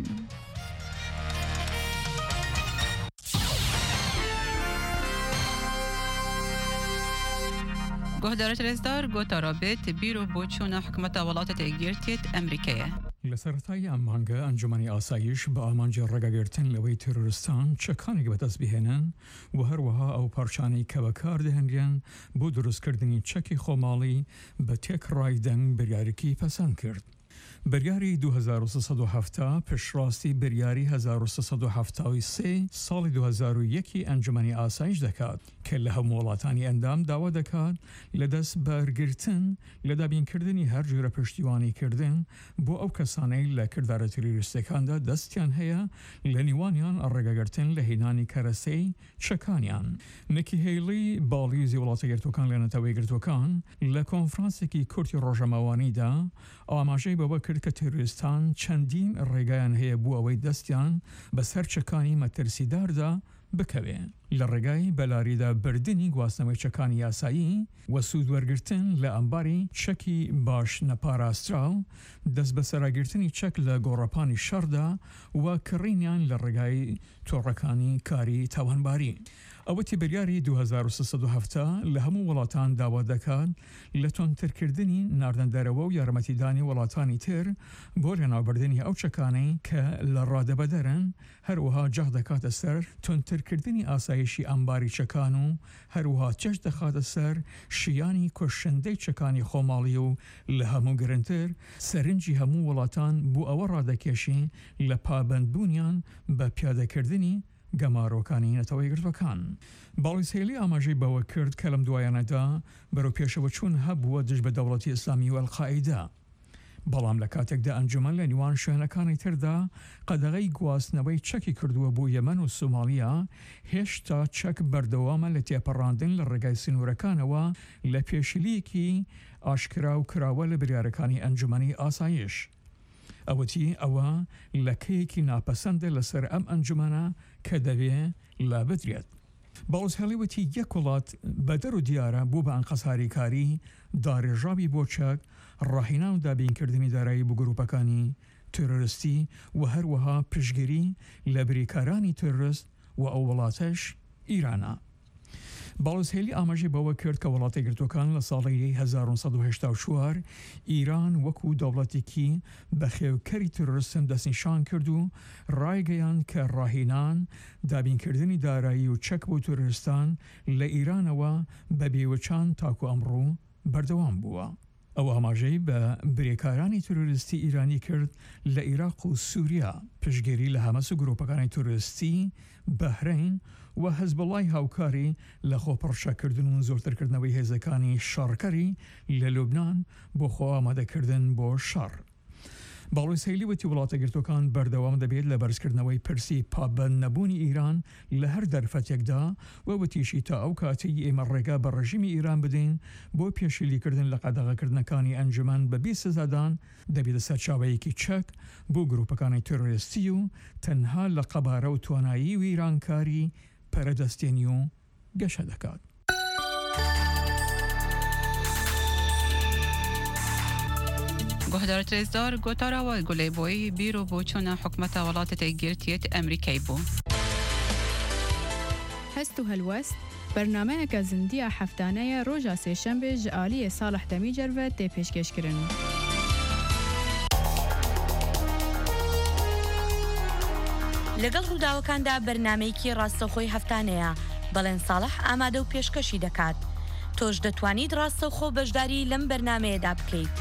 گۆهدارە رێزدار گۆتە ڕابێت بیرۆ بۆ چوونە حکومەتە وڵاتە تێگیرتێت ئەمریکایە. لە سەرەتای ئەم مانگە ئەنجومەنی ئاسایش بە ئامانجی ڕێگەگرتن لەوەی تێرۆریستان چەکانێک بەدەست بهێنن و هەروەها ئەو پارچانەی کە بەکار دەهێنرێن بۆ دروستکردنی چەکی خۆماڵی بە تێکڕای دەنگ بریارێکی پەسەند کرد. بریاری دو هزار و سێصد و هەفتا پشتڕاستی بریاری هەزار و سێصد و هەفتاد و سێ ساڵی دو هزار و یەک ئەنجومەنی ئاسایش دەکات کە لە هەموو وڵاتانی ئەندام داوا دەکات لە دەست بەرگرتن لە دابینکردنی هەر جۆرە پشتیوانیکردن بۆ ئەو کەسانەی لە کردارە تێرۆریستەکاندا دەستیان هەیە لە نیوانیان ڕێگەگرتن لە هێنانی کەرەسەی چەکانیان. نکی هێیلی باڵیزی وڵاتە یەکگرتووەکان لە نەتەوەی یەکگرتووەکان لە کۆنفرانسێکی کورتی ڕۆژەمەوانیدا ئاماژەی بەوە کرد کە تێرۆریستان چەندین ڕێگایان هەیە بۆ ئەوەی دەستیان بەسەر چەکانی مەترسیداردا بکەوێن. لە ڕێگای بەلاریدا بردننی گواستنەوەی چەکانی یاسایی و سوودوەرگرتن لە ئەمباری چەکی باش نەپاراستراو، دەست بە سەراگرتنی چەک لە گۆڕەپانی شەڕدا و کڕینیان لە ڕێگای تۆڕەکانی کاری تاوانباری. ئەوەتی بریاری دو هەزار و سێسەد و هەفتە لە هەموو وڵاتان داوا دەکات لە تۆنترکردنی ناردەندەرەوە و یارمەتیدانی وڵاتانی تر بۆ لەناوبردننی ئەو چەکانەی کە لە ڕادەبەدەرن، هەروەها جەخ دەکاتە سەر تۆنترکردنی ئاسایشی ئەمباری چەکان و هەروەها چەش دەخاتە سەر شیانی کوشندەی چەکانی خۆماڵی و لە هەموو گرنگتر سەرنجی هەموو وڵاتان بۆ ئەوە ڕادەکێشی لە پابەندبوونیان بە پیادەکردنی گەمارۆکانی نەتەوەی گرتوەکان. باڵیسێلی ئاماژەی بەوە کرد کە لەم دوایانەدا بەرەو پێشەوە چوون هەبووە دژ بە دەوڵەتی ئیسلامی و ئەڵقاعیدا. بەڵام لە کاتێکدا ئەنجومەن لە نیوان شوێنەکانی تردا قەدەغەی گواستنەوەی چەکی کردووە بۆ یەمەن و سوماڵیا، هێشتا چەک بەردەوامە لە تێپەڕاندن لە ڕێگای سنوورەکانەوە لە پێشلیەکی ئاشکرا و کراوە لە بریارەکانی ئەنجومەنی ئاسایش. ئەوەتی ئەوە لەکەیەکی ناپەسەندە لەسەر ئەم ئەنجومەنە کە دەبێ لا بدرێت. باڵوزهێڵیوەتی یەک وڵات بەدەر و دیارە بوو بە ئەنقەساریکاری داڕێژابی بۆ چەک، ڕاهێنان و دابینکردنی دارایی بۆ گروپەکانی تۆرۆریستی و هەروەها پشگیری لە بریکارانی تۆرۆریست و ئەو وڵاتەش ئیرانە. باڵوزهێلی ئاماژەی بەوە کرد کە وڵاتی گرتوەکان لە ساڵی هەزار و سەد و هەشتا و چوار ئیران وەکو دەوڵەتێکی بە خێوکەری تۆرۆریستم دەستنیشان کرد و ڕایگەیان کە ڕاهێنان دابینکردنی دارایی و چەک بۆ تۆرۆریستان لە ئیرانەوە بە بێوەچان تاکو ئەمڕۆ بەردەوام بووە. ئەو ئاماژەی بە برێکارانی تۆرۆریستی ئیرانی کرد لە عێراق و سووریا، پشگیری لە هەمەس و گرۆپەکانی تۆرۆریستی، بەهرەین و حەزبەڵای هاوکاری لە خۆپڕشەکردن و زۆرترکردنەوەی هێزەکانی شەڕکەری لە لوبنان بۆ خۆ ئامادەکردن بۆ شەڕ. باڵوزهێلی وتی وڵاتە گرتوەکان بەردەوام دەبێت لە بەرزکردنەوەی پرسی پابەند نەبوونی ئیران لە هەر دەرفەتێکدا و وتیشی تا ئەو کاتی ئێمە ڕێگا بە ڕژیمی ئیران بدەین بۆ پێشیلیکردن لە قەدەغەکردنەکانی ئەنجومەن بە بێ سزادان دەبێتە سەرچاوەیەکی چەک بۆ گروپەکانی تۆرۆریستی و تەنها لە قەبارە و توانایی و ئیرانکاری پەرەدەستێنی و گەشە دەکات. گۆهدار ترێزدار گۆتاراوە گولەیبۆی بیرۆ بۆ چۆنە حکومەتە وڵاتە گرتیێت ئەمریکای بوو. هەست و هەلوەست بەرنامەیەکە زندیە هەفتانەیە ڕۆژە سێشەمبێ ji aliyê Salih Demîcerve tê pêşkêşkirin. لەگەڵ ڕووداوەکاندا بەرنامەیەکی ڕاستەوخۆی هەفتانەیە، بەڵێن ساڵح ئامادە و پێشکەشی دەکات. تۆش دەتوانیت ڕاستەوخۆ بەشداری لەم بەرنامەیەدا بکەیت.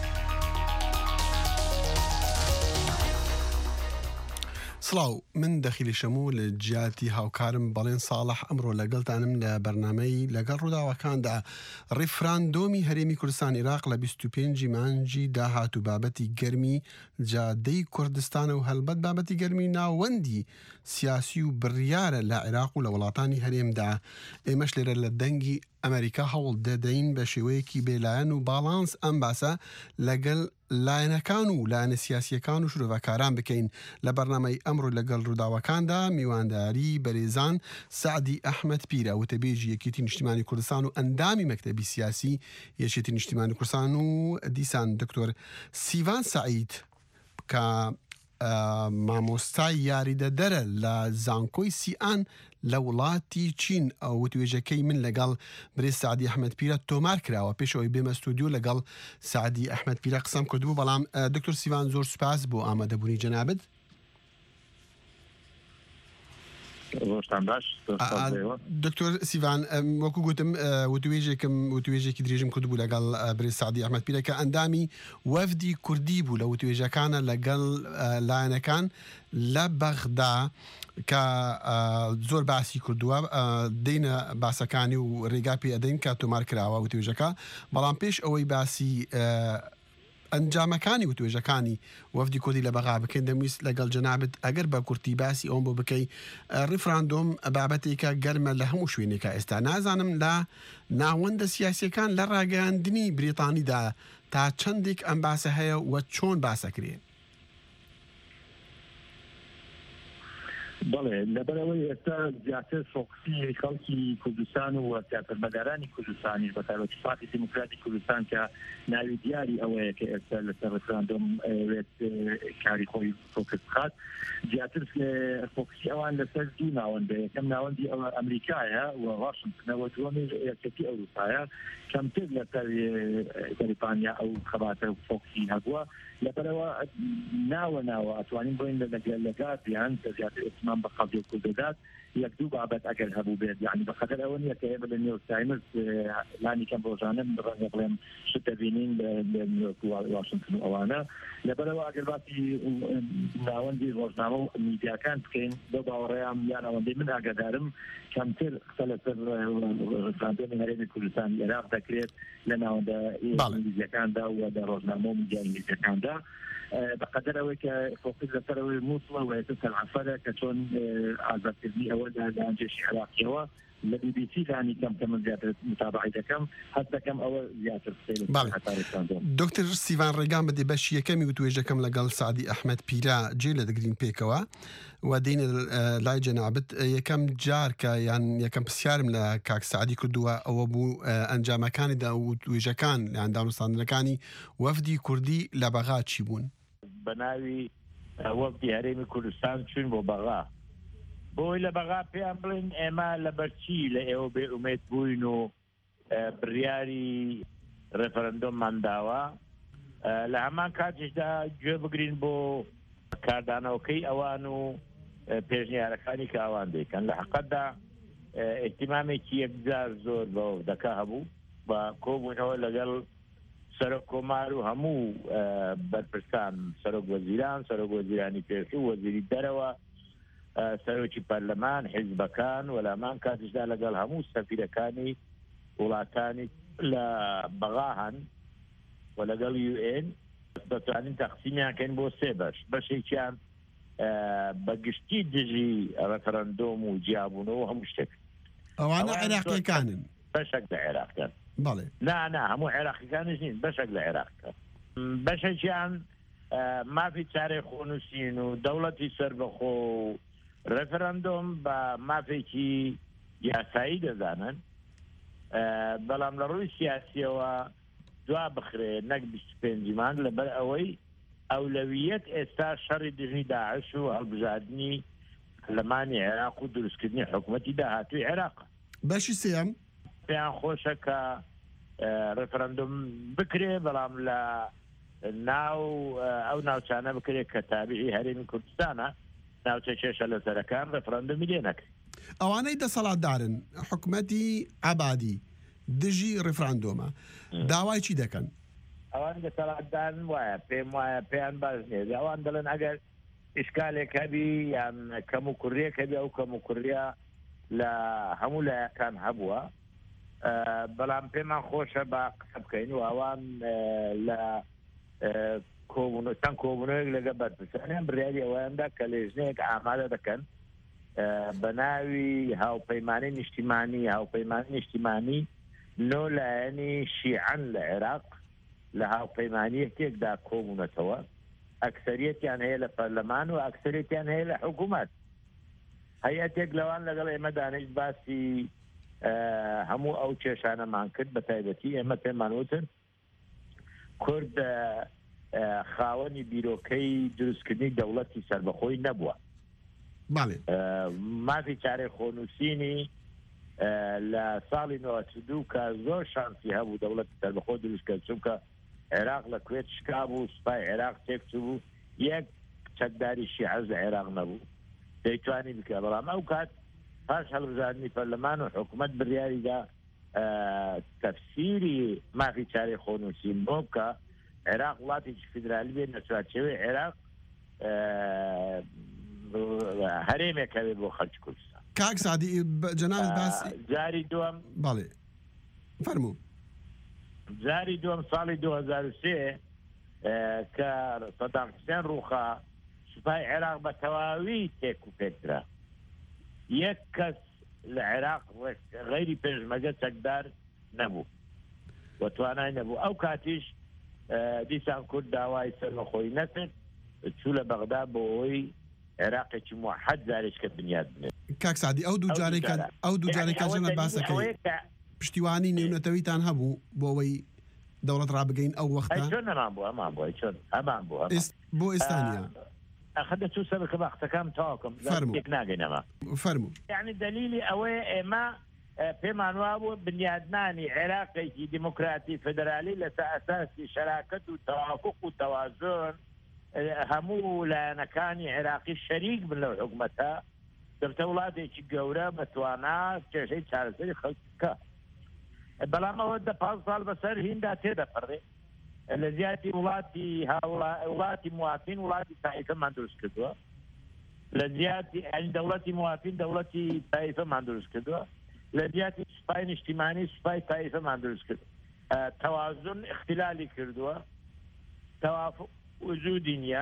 سڵاو، من دەخیلی شەموو لە جیاتی هاوکارم بەڵێن ساڵح ئەمڕۆ لەگەڵتانم لە بەرنامەی لەگەڵ ڕووداوەکاندا ڕیفراندۆمی هەرێمی کوردستان عێراق لە بیست و پێنجی مانجی داهات و بابەتی گەرمی جادەی کوردستان و هەلبەت بابەتی گەرمی ناوەندی سیاسی و بڕیارە لە عێراق و لە وڵاتانی هەرێمدا. ئێمەش لێرە لە دەنگی ئەمریکا هەوڵ دەدەین بە شێوەیەکی بێلایەن و باڵانس ئەم باسە لەگەڵ لایەنەکان و لایەنە سیاسیەکان و شرۆڤەکاران بکەین. لە بەرنامەی ئەمڕۆ لەگەڵ ڕووداوەکاندا میوانداری بەرێزان سعدی ئەحمەد پیرە، وتەبێژی یەکێتی نیشتیمانی کوردستان و ئەندامی مەکتەبی سیاسی یەکێتی نیشتیمانی کوردستان و دیسان دکتۆر سیڤان سعید کە مامۆستای یاریدەدەرە لە زانکۆی سیئان لە وڵاتی چین. ئەو توێژەکەی من لەگەڵ برێز سعدی ئەحمەد پیرە تۆمار کراوە پێشەوەی بێمە ستودیۆ لەگەڵ سعدی ئەحمەد پیرە قسەم کردبوو. بەڵام دکتۆر سیڤان زۆر سوپاس بۆ ئامادەبوونی جەنابەت. دکتۆر سیڤان، وەکو گوتم وتوێژێکم وتوێژێکی درێژم کردبوو لەگەڵ برێز سعدی ئەحمەد پیرە کە ئەندامی وەفدی کوردی بوو لە وتوێژەکانە لەگەڵ لایەنەکان لە بەغدا کە زۆر باسی کردووە، دێنە باسەکانی و ڕێگا پێ ئەدەین کە تۆمار کراوە وتوێژەکە. بەڵام پێش ئەوەی باسی ئەنجامەکانی و توێژەکانی وەفدی کۆدی لە بەغا بکەین دەمویست لەگەڵ جەنابەت ئەگەر بە کورتی باسی ئەوم بۆ بکەی. ڕیفراندۆم بابەتێکە گەرمە لە هەموو شوێنێکە ئێستا. نازانم لە ناوەندە سیاسیەکان لە ڕاگەیاندنی بریتانیدا تا چەندێک ئەم باسە هەیە و چۆن باسەکرێن. بەڵێ لەبەرەوەی ئێستا زیاتر فۆکسی خەڵکی کوردستان و تیاترمەدارانی کوردستانی بە تایبەتی پارتی دیموکراتی کوردستان کە ناوی دیاری ئەوەیە کە ئێستا لەسەر ڕفراندۆم ئەوێت کاری خۆی فۆکس بخات زیاتر فۆکسی ئەوان لەسەر دوو ناوەندە یەکەم ناوەندی ئەوە ئەمریکایە و واشنگتنەوە دووەمی یەکێتی ئەوروپایە کەمتر لەسەر بەریتانیا ئەو خەباتە فۆکسی هەبووە لەبەرەوە ناوە ناوە ئەتوانین بۆین لە گاردیان کە زیاتر ئێسمان بە خەڵکی کورددات یەک دوو بابەت ئەگەر هەبوو بێت یعنی بەخەتەر ئەوە نییە کە ئێمە لە نیویۆرک تایمز لانی کەم ڕۆژانە ڕەنگە بڵێم شت دەبینین لە نیویۆرک و واشنگتن و ئەوانە لەبەرەوە ئەگەر باسی ناوەندی ڕۆژنامە و میدیاکان بکەین بۆ باوەڕێیان یان ئەوەندەی من ئاگادارم کەمتر قسە لەسەر ڕفراندۆمی هەرێمی کوردستانی عێراق دەکرێت لە ناوەندە ئینگلیزیەکاندا و لە ڕۆژنامە و میدیای ئینگلیزیەکاندا بەقەدەر ئەوەی کە فۆکس لەسەرەوەی مووسڵە و ئێستا تەلعەفەرە کە چۆن ئازادکردنی ئەوە لە ئەنجێشی عێراقیەوە لە بی بی سی لانی کەم کە من زیاتر متابعی دەکەم هەست دەکەم ئەوە زیاتر دکتر سیڤان ڕێگان بەدێ بەشی یەکەمی و توێژەکەم لەگەڵ سعدی ئەحمەد پیرا جێ لە دەگرین پێکەوە و دێنە لای جەنابەت یەکەم جار کە یان یەکەم پرسیارم لە کاک سعدی کردووە ئەوە بوو ئەنجامەکانیدا و توێژەکان یان دامەستاندنەکانی وەفدی کوردی لە بەغا چی بوون بە ناوی وەفدی هەرێمی کوردستان چوون بۆ بەغا بۆی لە بەغا پێیان بڵێن ئێمە لە بەرچی لە ئێوە بێ ئومێد بووین و بڕیاری ڕێفەرەندۆممان داوە لە هەمان کاتێشدا گوێ بگرین بۆ کاردانەوەکەی ئەوان و پێشنیارەکانی کە ئەوان دەیکەن لە حەقەتدا ئێحتیمامێکی یەکجار زۆر بە وەفدەکە هەبوو بە کۆبوونەوە لەگەڵ سەرۆک کۆمار و هەموو بەرپرسان سەرۆک وەزیران سەرۆک وەزیرانی پێشوو وەزیری دەرەوە سەرۆکی پەرلەمان حیزبەکان وەلامان کاتیشدا لەگەڵ هەموو سەفیرەکانی وڵاتانی لە بەغا هەن و لەگەڵ یو ئێن دەتوانین تەقسیمیانکەین بۆ سێ بەش بەشێکیان بەگشتی دژی ڕەفەرەندۆم و جیابوونەوە هەموو شتێک ئەوانە عێراقیەکانن بەشێک لە عێراقیان بەڵێ نا هەموو عێراقیەکانش نین بەشێک لە عێراقەکە بەشێکیان مافی چارەی خۆنووسین و دەوڵەتی سەربەخۆ و ڕێفەرەندۆم بە مافێکی یاسایی دەزانن بەڵام لە ڕووی سیاسیەوە دوا بخرێ نەک بیست و پێنج مان لەبەر ئەوەی ئەولەویەت ئێستا شەڕی دژنی داعش و هەڵبژاردننی لەمانی عێراق و دروستکردنی حکوومەتی داهاتووی عێراق بەشی سێم پێیان خۆشە کە ڕێفەرەندۆم بکرێ بەڵام لە ناو ئەو ناوچانە بکرێت کە تابعی هەرێمی کوردستانە ناوچە کێشە لەسەرەکان ڕێفەرەندۆمی لێ نەکرێت ئەوانەی دەسەڵاتدارن حکوومەتی عەبادی دژی ڕێفەرەندۆمە داوای چی دەکەن ئەوان دەسەڵاتدارن وایە پێم وایە پێیان باش نێ ئەوان دەڵێن ئەگەر ئیشکالێک هەبی یان کەم و کوڕیەک هەبی ئەو کەم و کوڕیا لە هەموو لایەکان هەبووە بەڵام پێمان خۆشە بە قسە بکەین و ئەوان لە چەند کۆبوونەوەیەک لەگە بەرپرسانیان بڕیاری ئەوەیاندا کە لێژنەیەک ئامادە دەکەن بە ناوی هاوپەیمانی نیشتیمانی هاوپەیمانی نیشتیمانی نۆ لایەنی شیعەن لە عێراق لە هاوپەیمانیەکێکدا کۆبوونەتەوە ئەکسەریەتیان هەیە لە پەرلەمان و ئەکسەریەتیان هەیە لە حکوومەت هەیەتێک لەوان لەگەڵ ئێمە دانیشت باسی هەموو ئەو کێشانەمان کرد بە تایبەتی ئێمە پێمان وتن کورد خاوەنی بیرۆکەی دروستکردنی دەوڵەتی سەربەخۆی نەبووە مافی چارەی خۆنووسینی لە ساڵی نۆڤەت و دوو کە زۆر شانسی هەبوو دەوڵەتی سەربەخۆ دروستکرد چونکە عێراق لە کوێت شکا بوو سوپای عێراق تێکچوو بوو یەک چەکداری شیعە لە عێراق نەبوو دەیتوانی بکە بەڵام ئەو کات پاش هەڵبژاردننی پەرلەمان و حکوومەت بڕیاریدا تەفسیری مافی چارەی خۆنووسین بۆ بکە عێراق وڵاتێکی فیدرالی بێت لە چوارچێوەی عێراق هەرێمێک هەبێت بۆ خەڵکی کوردستان کاک سعدی جەنابەت باسی جاری دووەم بەڵێ فەرموو جاری دووەم ساڵی دوو هەزار و سێ کە سەدام حوسێن ڕووخا سوپای عێراق بە تەواوی تێک و پێکرا یەک کەس لە عێراق غەیری پێشمەرگە چەکدار نەبوو و توانای نەبوو ئەو کاتیش دیسان کورد داوای سەربەخۆیی نەکرد چوو لە بەغدا بۆ ئەوەی عێراقێکی موحەد زارێشکە بنیاد بنێت. کاک سعدی ئەو دوو جارێکە ئەو دوو جارێکە جەنە باسەکەی پشتیوانی نێونەتەوەیتان هەبوو بۆ ئەوەی دەوڵەت ڕابگەین ئەو وەختە نەمان بوو ئەمان بووە چۆن ئەمان بووە بۆ ئێستانە ئەخەدە چوو سەر کە باختەکەم تاوکەم تێک ناگەینەوە فەرموو یعنی دلیلی ئەوەیە ئێمە پێمان وا بوو بنیادنانی عێراقێکی دیموکراتی فدرالی لەسەر ئەساسی شەراکەت و تەوافق و تەوازن هەموو لایەنەکانی عێراقی شەریک بن لەو حکومەتە دەبتە وڵاتێکی گەورە بەتوانا کێشەی چارەسەری خەڵکە بەڵام ئەوە دە پانز ساڵ بەسەر هیندا تێدەپەڕێ لە زیاتی وڵاتی وڵاتی موافین وڵاتی تایفەمان دروست کردووە لە زیاتی ئەنی دەوڵەتی موافین دەوڵەتی تایفەمان دروست کردووە لە زیاتی سوپای نیشتیمانی سوپای تایفەمان دروست کرد تەوازن اختلالی کردووە توافق وجودی نییە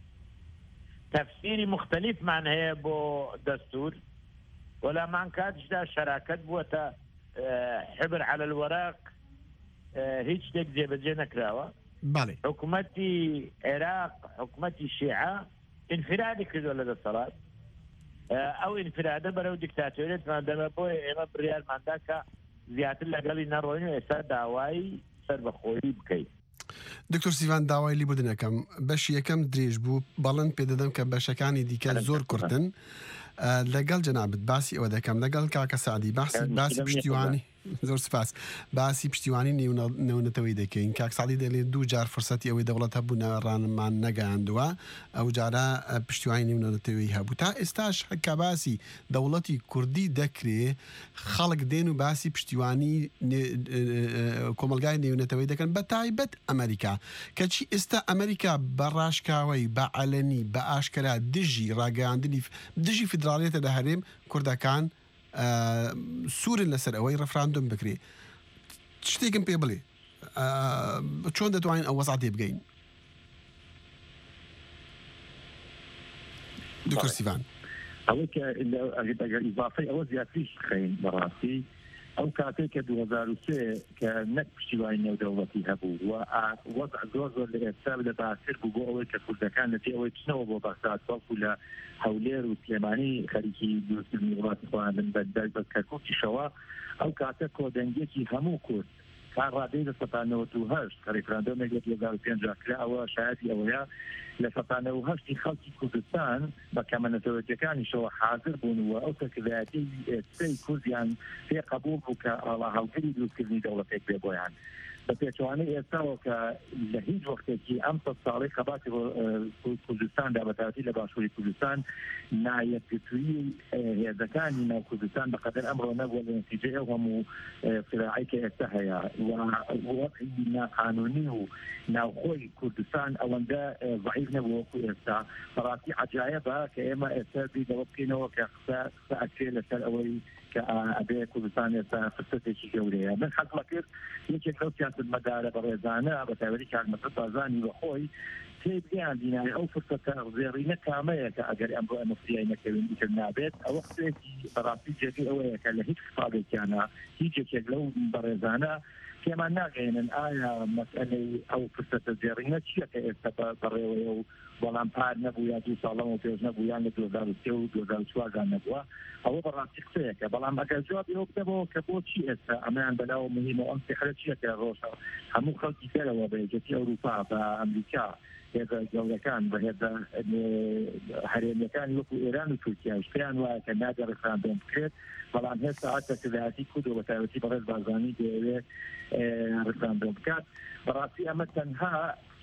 تەفسیری مختلفمان هەیە بۆ دەستور وەلامان کاتشدا شەراکەت بووەتە حبر على الوراق هیچ شتێک جێبەجێ نەکراوە حکوومەتی عێراق حکوومەتی شیعە ئینفرادی کردووە لە دەسەڵات ئەو ئینفرادە بەرەو دیکتاتۆریەتمان دەبە بۆیە ئێمە بڕیارماندا کە زیاتر لەگەڵی نەڕۆین و ئێستا داوای سەربەخۆیی بکەیت. دکتۆر سیڤان داوای لی بودن یەکەم بەشی یەکەم درێژ بوو بەڵند پێدەدەم کە بەشەکانی دیکە زۆر کورتن لەگەڵ جەنابەت باسی ئەوە دەکەم لەگەڵ کاکە سعدی باسی باسی پشتیوانی زۆر سپاس باسی پشتیوانی نێونەتەوەی دەکەین کاک سعدی دەڵێت دوو جار فرسەتی ئەوەی دەوڵەت هەبوو نەڕانمان نەگەیاندووە ئەو جارە پشتیوانی نێونەتەوەی هەبوو تا ئێستاش کە باسی دەوڵەتی کوردی دەکرێ خەڵک دێن و باسی پشتیوانی کۆمەلگای نێونەتەوەی دەکەن بە تایبەت ئەمریکا کەچی ئێستا ئەمریکا بە ڕاشکاوی بە عەلەنی بە ئاشکرا دژی ڕاگەیاندنی دژی فیدراڵیەتە لە هەرێم کوردەکان سوورن لەسەر ئەوەی ڕەفراندۆم بکرێ شتێکم پێ بڵێ چۆن دەتوانین ئەو وەزعەتێ بگەین دکتۆر سیڤان ئەوەی کە ئەگەر ئیضافەی ئەوە زیاتریش خەین بەڕاستی ئەو کاتێک کە دوو هەزار و سێ کە نەک پشتیوانی نێودەوڵەتی هەبوو و وەزع زۆر زۆر لە ئێستا لە باشتر بوو بۆ ئەوەی کە کوردەکان لەپێ ئەوەی بچنەوە بۆ بەغداد بەڵکو لە هەولێر و سلێمانی خەریکی دروستکردنی وڵاتی خۆیان بە کەرکووکیشەوە ئەو کاتە کۆدەنگێکی هەموو کورد کار ڕادەی لە سەد نەوەت و هەشت کە ڕێکخراندۆمێک لە دوو هەزار و پێنج کرا ئەوە شایەتی ئەوەیە لە سەد نەوەت و هەشتی خەڵکی کوردستان بە کەمەنەتەوەیەکانیشەوە حاضر بوونەوە ئەو تەکەلایەتی سەی کوردیان پێ قبوڵ بوو کە ئاڵا هەڵگری دروستکردنی دەوڵەتێک بێ بۆیان بە پێچوانەی ئێستاوە کە لە هیچ وەختێکی ئەم سەد ساڵەی خەباتی کوردستاندا بەتایبەتی لە باشووری کوردستان نایەتگرتووی هێزەکانی ناو کوردستان بەقەدەر ئەمڕۆ نەبووە لە نەتیجەی ئەو هەموو فراعی کە ئێستا هەیە وەقعی ناقانونی و ناوخۆی کوردستان ئەوەندە ضعیف نەبوو وەکو ئێستا بەڕاستی عەجایبە کە ئێمە ئێستا بیرەوە بکەینەوە کە قسە قسە ئەکرێ لەسەر ئەوەی کە ئەبێ کوردستان ئێستا فرسەتێکی گەورەیە من حەزم کرد یەکێک لەو سیاسەتمەدارە بەڕێزانە بەتایبەتی کاک بازانی بەخۆی تێبگەیان دینای ئەو فرسەتە زێڕینە کامەیە کە ئەگەر ئەمڕۆ ئەمە فریای نەکەوین دیکرد نابێت ئەوە قسێکی بەڕاستی جێگەی ئەوەیە کە لە هیچ خطابێکیانە هیچ یەکێک لەو بەڕێزانە پێمان ناگەێنن ئایا مەسئلەی ئەو فرسەتە زێڕینە چییە کە ئێستا بەڕێوەیە و بەڵام پار نەبوو یا دوو ساڵەمە پێش نەبوو یان لە دوو هەزار و سێ و دوو هەزار و چواردا نەبووە ئەوە بەڕاستی قسەیەکە بەڵام ئەگەر جوابی ئەوە بدەبەوە کە بۆچی ئێستا ئەمەیان بەلاوە مهمە ئەم سیحرە چییە کە ڕۆژە هەموو خەڵکی دەرەوە بە یەکێتی ئەوروپا بە ئەمریکا هێزە گەورەکان بە هێزە هەرێمیەکانی وەکو ئێران و تورکیا شتیان وایە کە ناگە ڕێکخراندۆم بکرێت بەڵام هێستا ئاتەکەلایەتی کورد و بەتایبەتی بەڕێز بازانی دەیەوێت ڕێکخراندۆم بکات بەڕاستی ئەمە تەنها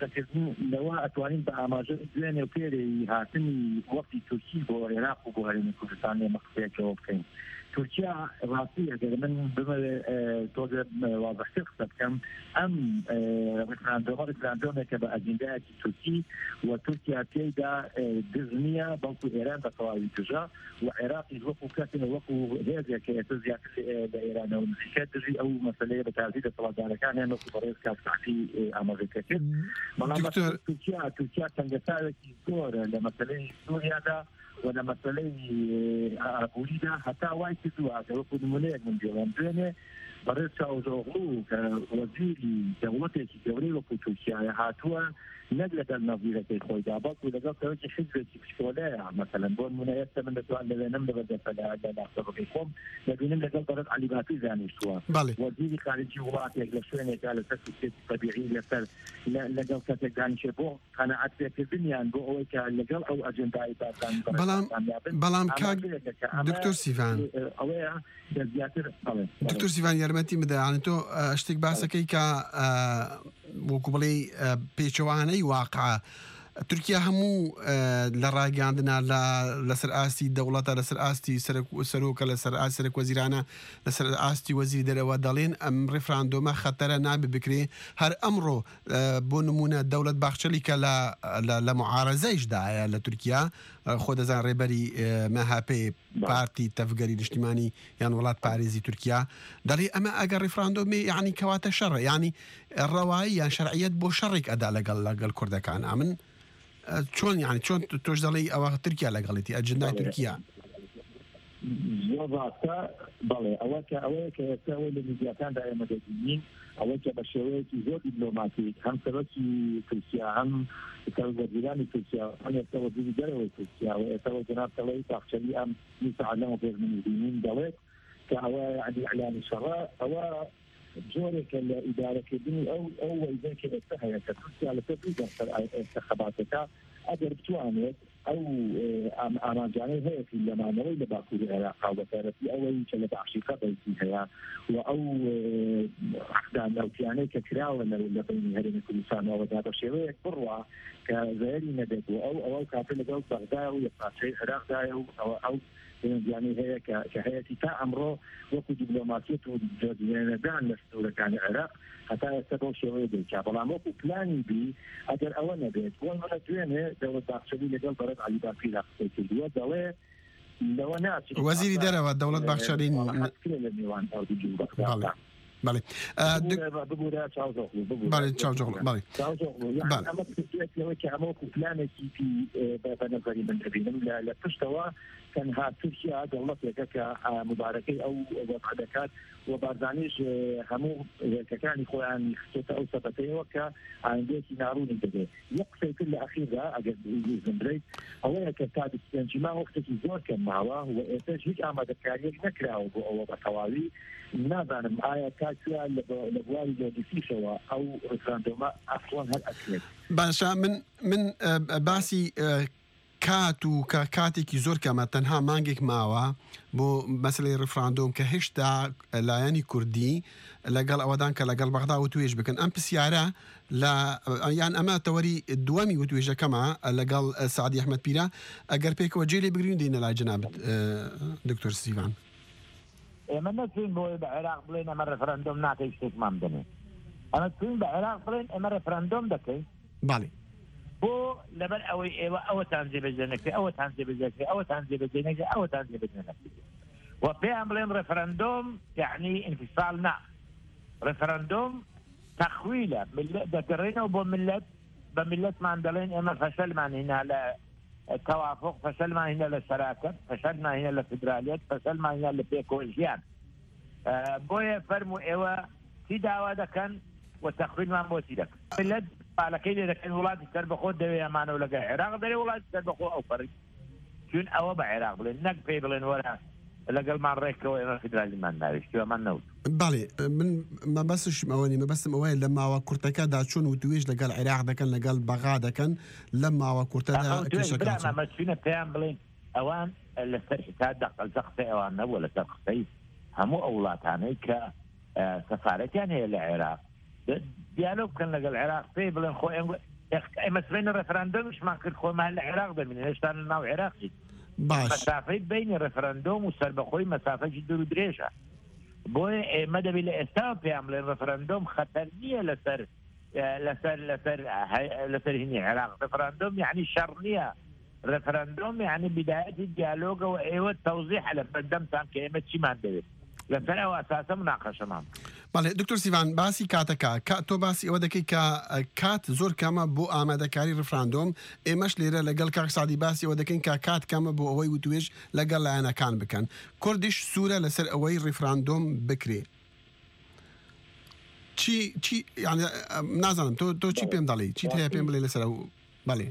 لەوە ئەتوانین بە ئاماژە دوێنێ و پێرەی هاتنی وەقتی تورکی بۆ عێراق و بۆ هەرێمی کوردستان لێمە قسەیەکەوە بکەین تورکیا ڕاستی ئەگەر من بمەوێ تۆزە وازەحتر قسە بکەم ئەم ڕێکخراندۆمە ڕێکخراندۆمێکە بە ئەجندایەکی تورکی و تورکیا تێیدا دز نییە بەڵکو ئێران بە تەواوی دژە و عێراقی وەکو کەسێ وەکو هێزێکە ئێستا زیاتر لە ئێرانەوە نزیکە دژی ئەو مەسەلەیە بە تازی دەسەڵاتدارەکان هێن وەکو بەڕێز کاک سعدی ئاماژەکە کرد بەڵام تورکیا تورکیا تەنگەساوێکی زۆرە لە مەسەلەی سووریادا ولا مەسەلەی ئابووریدا هەتا وای کردووە کە وەکو نمونەیەک من جێڵام دوێنێ بەڕێز چاوزۆغڵو کە وەزیری دەوڵەتێکی گەورەی وەکو تورکیایە هاتووە نەک لەگەڵ نەڤیرەکەی خۆیدا بەڵکو لەگەڵ تەوەکی حیزبێکی پشکۆلەیە مثلەن بۆ نمونەیەتە من دەتوان لەوێنم لەبەردەفەلا لە ناخسەبەکەی خۆم دەبینم لەگەڵ بەرەد عەلی باقی زانیشتووە وەزیری خارجی وڵاتێک لە شوێنێکا لەسەر سیاسەتی طەبیعی لەسەر لەگەڵ کەسێک دانیشێ بۆ قەنەعەت پێکردنیان بۆ ئەوەی کە لەگەڵ ئەو ئەجەندای باسان بەڵام کاک دکتۆر سیڤان ئەوەیە زیاتر دکتۆر سیڤان یارمەتی بدەیانێت تۆ شتێک باسەکەی کە وەکو بڵێ پێچەوانەی واقع تورکیا هەموو لە ڕاگەاندنا لەسەر ئاستی دەوڵەتە لەسەر ئاستی سەرۆکە لەسەر ئاسەرە وەزیرانە لەسەر ئاستی وەزیری دەرەوە دەڵێن ئەم ڕێفراندۆمە خەتەرە نابێ بکرێ هەر ئەمڕۆ بۆ نمونە دەوڵەت باخچەلی کە لە معارەزەیشدایە لە تورکیا خۆ دەزان ڕێبەری مەهاپێ پارتی تەفگەری نیشتیمانی یان وڵات پارێزی تورکیا دەڵێ ئەمە ئەگەر ڕێفراندۆمێ یعنی کەواتە شەڕە ینی ڕەوایی یان شەرعیەت بۆ شەڕێک ئەدا لەگەڵ لەگەڵ کوردەکان ئامن چۆن یعنی چۆن تۆش دەڵێ ئەوە تورکیا لەگەڵێتی ئەجندای تورکیا بەڵێ ئەوە کە ئەوەیە کە ئێستا ئەوەی لە میدیاکاندا ئێمە دەبینین ئەوەی کە بە شێوەیەکی زۆر دیپلۆماتیک هەم سەرۆکی تورکیا هەم وەزیرانی تورکیا هەم ئێستا وەزیری دەرەوەی تورکیا و ئێستاەوە جەناب تەڵەی باخچەلی ئەم میسعەلەمە پێش من بینین دەڵێت کە ئەوە یعنی ئەعلانی شەڕە ئەوە جۆرێکە لە ئیدارەکردنی ئەو ئەو وەیزەی کە ئێستا هەیە کە تورکیا لەسەر دوو دەفتەر ئێستەخەباتەکە ئەگەر بتوانێت ئەو ئامانجانەی هەیەی لەمانەوەی لە باکووری عێراقا بەتایبەتی ئەوەی کە لە بەعشیقە بەیتی هەیە و ئەو ئەحدانەوتیانەی کە کراوە لە بینی هەرێمی کوردستانەوەدا بە شێوەیەک بڕوە کە زەیری نەبێت و ئەو ئەوە کاتە لەگەڵ بەغدایە و یەکپارچەی عێراقدایە و ئەو دیانی هەیە کە هەیەی تا ئەمڕۆ وەکو دیپلۆماسیەت و جۆدیێنەدان لە سنوورەکانی عێراق هەتا ئێستا بۆ شێوەیە دەیکا بەڵام وەکو پلانی بی ئەگەر ئەوە نەبێت بۆ منە دوێنێ دەوڵەت باخچەلی لەگەڵ بەرەد عەلی باقی قسەی کردووە دەڵێ لەوە ناچێت وەزیری دەرەوە دەوڵەت باخچەلی لە میوان ئەو بله ببوورە چاوزۆغڵ بله چاوزۆغڵ بله ئەمە پرسیارەوە کە ئەمە وەکو پلانێکی بە نەزەری من دەبینم لە پشتەوە تەنها تورکیا دەوڵەتێکە کە مبارەکەی ئەو وەقع دەکات و بارزانیش هەموو هێرکەکانی خۆیان خستێتە ئەو سەبەتەیەوە کە ئایندەیەکی ناڕوونی دەبێت یەک قسەی کرد لە ئەخیردا ئەگەر زمرەیت ئەوەیە کە تا پێنجی مانگ وەختێکی زۆر کەم ماوە و ئێستاش هیچ ئامادەکاریەک نەکراوە بۆ ئەوە بە تەواوی نازانم ئایا کاتیا لە بواری لۆجستیکەوە ئەو ڕێفراندۆمە ئەسڵەن هەر ئەکرێت باشە من من باسی کات و کە کاتێکی زۆر کەمە تەنها مانگێک ماوە بۆ مەسلەی ڕێفراندۆم کە هێشتا لایەنی کوردی لەگەڵ ئەوەدان کە لەگەڵ بەغدا و توێژ بکەن ئەم پرسیارە لە یان ئەمە تەوەری دووەمی وتوێژەکەمە لەگەڵ سعدی ئەحمەد پیرە ئەگەر پێکەوە جێلێ بگرین دێنە لای جەنابەت دکتۆر سیڤان ئێمە نەچین بۆی بە عێراق بڵێن ئەمە ڕێفراندۆم ناکەی شتێکمان بدەنێ ئەمە چین بە عێراق بڵێن ئێمە ڕێفراندۆم دەکەین باڵێ بۆ لەبەر ئەوەی ئێوە ئەوەتان جێبەجێنەکەی ئەوەتان جێبەجێنەکەی ئەوەتان جێبەجێنەکەی ئەوەتان جێبەجێنەکەی و پێیان بڵێن ڕێفراندۆم یعنی انفصال نا ڕێفراندۆم تەخویلە دەگەڕێنەوە بۆ ملت بە ملتمان دەڵێن ئێمە فەشەلمان هێنا لە توافق فەشەلمان هێنا لە شەراکەت فەشەلمان هێنا لە فدرالیەت فەشەلمان هێنا لە پێکۆژیان بۆیە فەرموو ئێوە چی داوا دەکەن و تەخویلمان بۆ چی دەکەن ملت پالەکەی لێ دەکەن وڵاتی سەربەخۆ دەوێ ئەمانەوە لەگەڵ عێراق دەرێ وڵاتی سەربەخۆ ئەو فەرق چون ئەوە بە عێراق بڵێن نەک پێی بڵێن وەرە لەگەڵمان ڕێکەوە ئێمە فدرالیمان ناویشتوەمان نەوت باڵێ من مەبەستشم ئەوەنی مەبەستم ئەوەیە لە ماوە کورتەکەدا چۆن و توێژ لەگەڵ عێراق دەکەن لەگەڵ بەغا دەکەن لەم ماوە کورتەدا مەچینە پێیان بڵێن ئەوان لەسەر تا دەقەلزە قسەی ئەوان نەبووە لەسەر قسەی هەموو ئەو وڵاتانەی کە سەفارەتیان هەیە لە عێراق دیالۆ بکەن لەگەڵ عێراق پێی بڵێن خۆ ئێمە سبەینە ڕێفراندۆمیشمان کرد خۆمان لە عێراق دەبینێ هێشتا لە ناو عێراقی مەسافەی بینی ڕێفراندۆم و سەربەخۆی مەسافەی دوور و درێژە بۆیە ئێمە دەبێت لە ئێستا پێیان بڵێن ڕێفراندۆم خەتەر نییە لەسەر لەسەر لەسەر لەسەر هینی عێراق ڕێفراندۆم یعنی شەڕ نییە ڕێفراندۆم یعنی بدایەتی دیالۆگەوە ئێوە تەوزیح لە بەردەمتان کە ئێمە چیمان دەوێت لەسەر ئەو ئاساسە مناقەشەمان بەڵێ دکتۆر سیڤان باسی کاتەکە تۆ باسی ئەوە دەکەی کە کات زۆر کەمە بۆ ئامادەکاری ڕفراندۆم ئێمەش لێرە لەگەڵ کاک سادی باسی ئەوە دەکەین کە کات کەمە بۆ ئەوەی وتوێژ لەگەڵ لایەنەکان بکەن کوردیش سوورە لەسەر ئەوەی ڕفراندۆم بکرێ چی چی یعنی نازانم تۆ تۆ چی پێم دەڵێ چیت هەیە پێم بڵێ لەسەر بەڵێ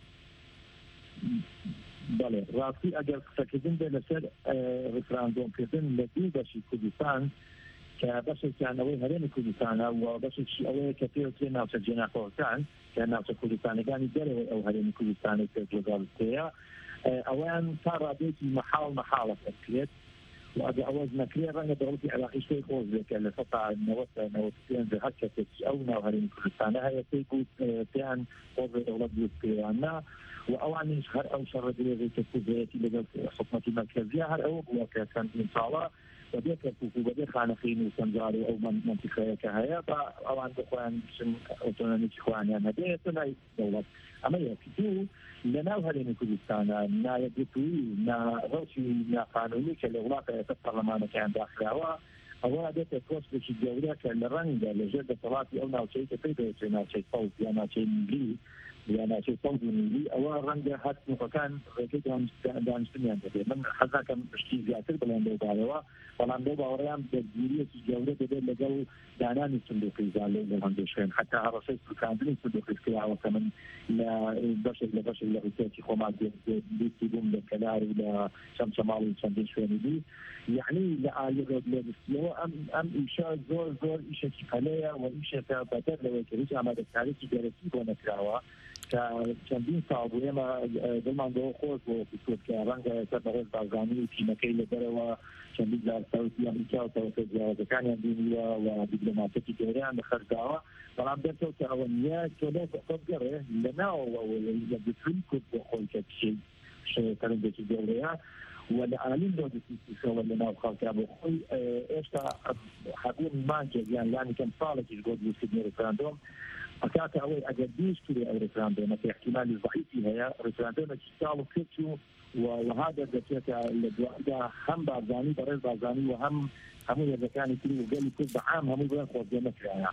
بەڵێ ڕاستی ئەگەر قسەکردن بێ لەسەر ڕفراندۆمکردن لە دوو بەشی کوردستان کە بەشێکیانەوەی هەرێمی کوردستانە و بەشێکی ئەوەیە کە پێوترێ ناوچە جێناکۆکان کە ناوچە کوردستانەکانی دەرەوەی ئەو هەرێمی کوردستانی پێ جۆگاڵتەیە ئەویان تا ڕادێکی مەحاڵ مەحاڵە دەکرێت و ئەگە ئەوەش نەکرێ ڕەنگە دەوڵەتی عێراقی شتێک خۆش بێکە لە سەتا نەوەت نەوەت پێنج هەر کەسێکی ئەو ناو هەرێمی کوردستانە هەیە پێی بوو پێیان خۆش بێ دەوڵەت دروستکرێیان نا و ئەوانیش هەر ئەو شەڕە درێژەی کە کوردەتی لەگەڵ حکومەتی مەرکەزیە هەر ئەوە بووە کە چەندین ساڵە بەبێ کەرکوک و بەبێ خانەخین و سەنجار و ئەو منتیقەیەکە هەیە بە ئەوان بخۆیان بچن ئۆتۆنۆمیکی خۆیانیان هەبێت نای دەوڵەت ئەمە یەکی دوو لە ناو هەرێمی کوردستانە نایەکگرتووی ڕۆژی ناقانونی کە لە وڵاتە ئێستا پەرلەمانەکەیان داخراوە ئەوە دێتە کۆستێکی گەورە کە لە ڕەنگە لەژێر دەسەڵاتی ئەو ناوچەی کە پێی دەوێتێ ناوچەی فەوز یا ناوچەی میلی یا ناوچەی فەوز و میلی ئەوە ڕەنگە هەست نوقەکان ڕێگەی دانیشتنیان دەبێت من حەزاکەم پشتی زیاتر بڵێن لەو بارەوە بەڵام لەو باوەڕیان دەستگیریەکی گەورە دەبێت لەگەڵ دانانی سندوقی زالێ لە هەندێک شوێن حتا هەڕەشەی سوکاندنی سندوقی کراوە کە من لە بەشێک لە بەشێک لە ڕوسێکی خۆمان دیستی بووم لە کەلار و لە چەمچەماڵ و چەندین شوێنی دی یعنی لە ئالێ لێدستیەوە ئەم ئەم ئیشە زۆر زۆر ئیشێکی قەلەیە و ئیشێکە بەدەر لەوەی کە هیچ ئامادەکاریی گەرەکی بۆ نەکراوە کە چەندین ساڵ بوو ئێمە دڵمان بۆ خۆش بۆ بکوت کە ڕەنگە ئێستا بەڕێز بازرگانی و تیمەکەی لەبەرەوە چەندین جار سەوتی ئەمریکا و تەوەکە جیاوازەکانیان بینیوە و دیپلۆماتێکی گەورەیان بەخەرجاوە بەڵام دەرکەوتە ئەوە نییە تۆ لەو خۆگەڕێ لە ناوەوە لە بتوین کورد بۆ خۆی کە کشەی شەرەندێکی گەورەیە و لە عالیم لۆجستیکەوە لە ناو خەڵکا بۆ خۆی ئێستا حەبوون مانجێک یان لانی کەم ساڵێکیش بۆ دروستکردنی ڕفراندۆم ئەکاتە ئەوەی ئەگەر دووش کرێ ئەو ڕفراندۆمە کە احتیمالی ضعیفی هەیە ڕفراندۆمێکی ساڵ و کەچ و وها دەردەچێتە لە دوایدا هەم بارزانی بەڕێز بارزانی و هەم هەموو هێزەکانی تری و گەلی کورد بەعام هەموو بڵێن خۆزگە نەکرایە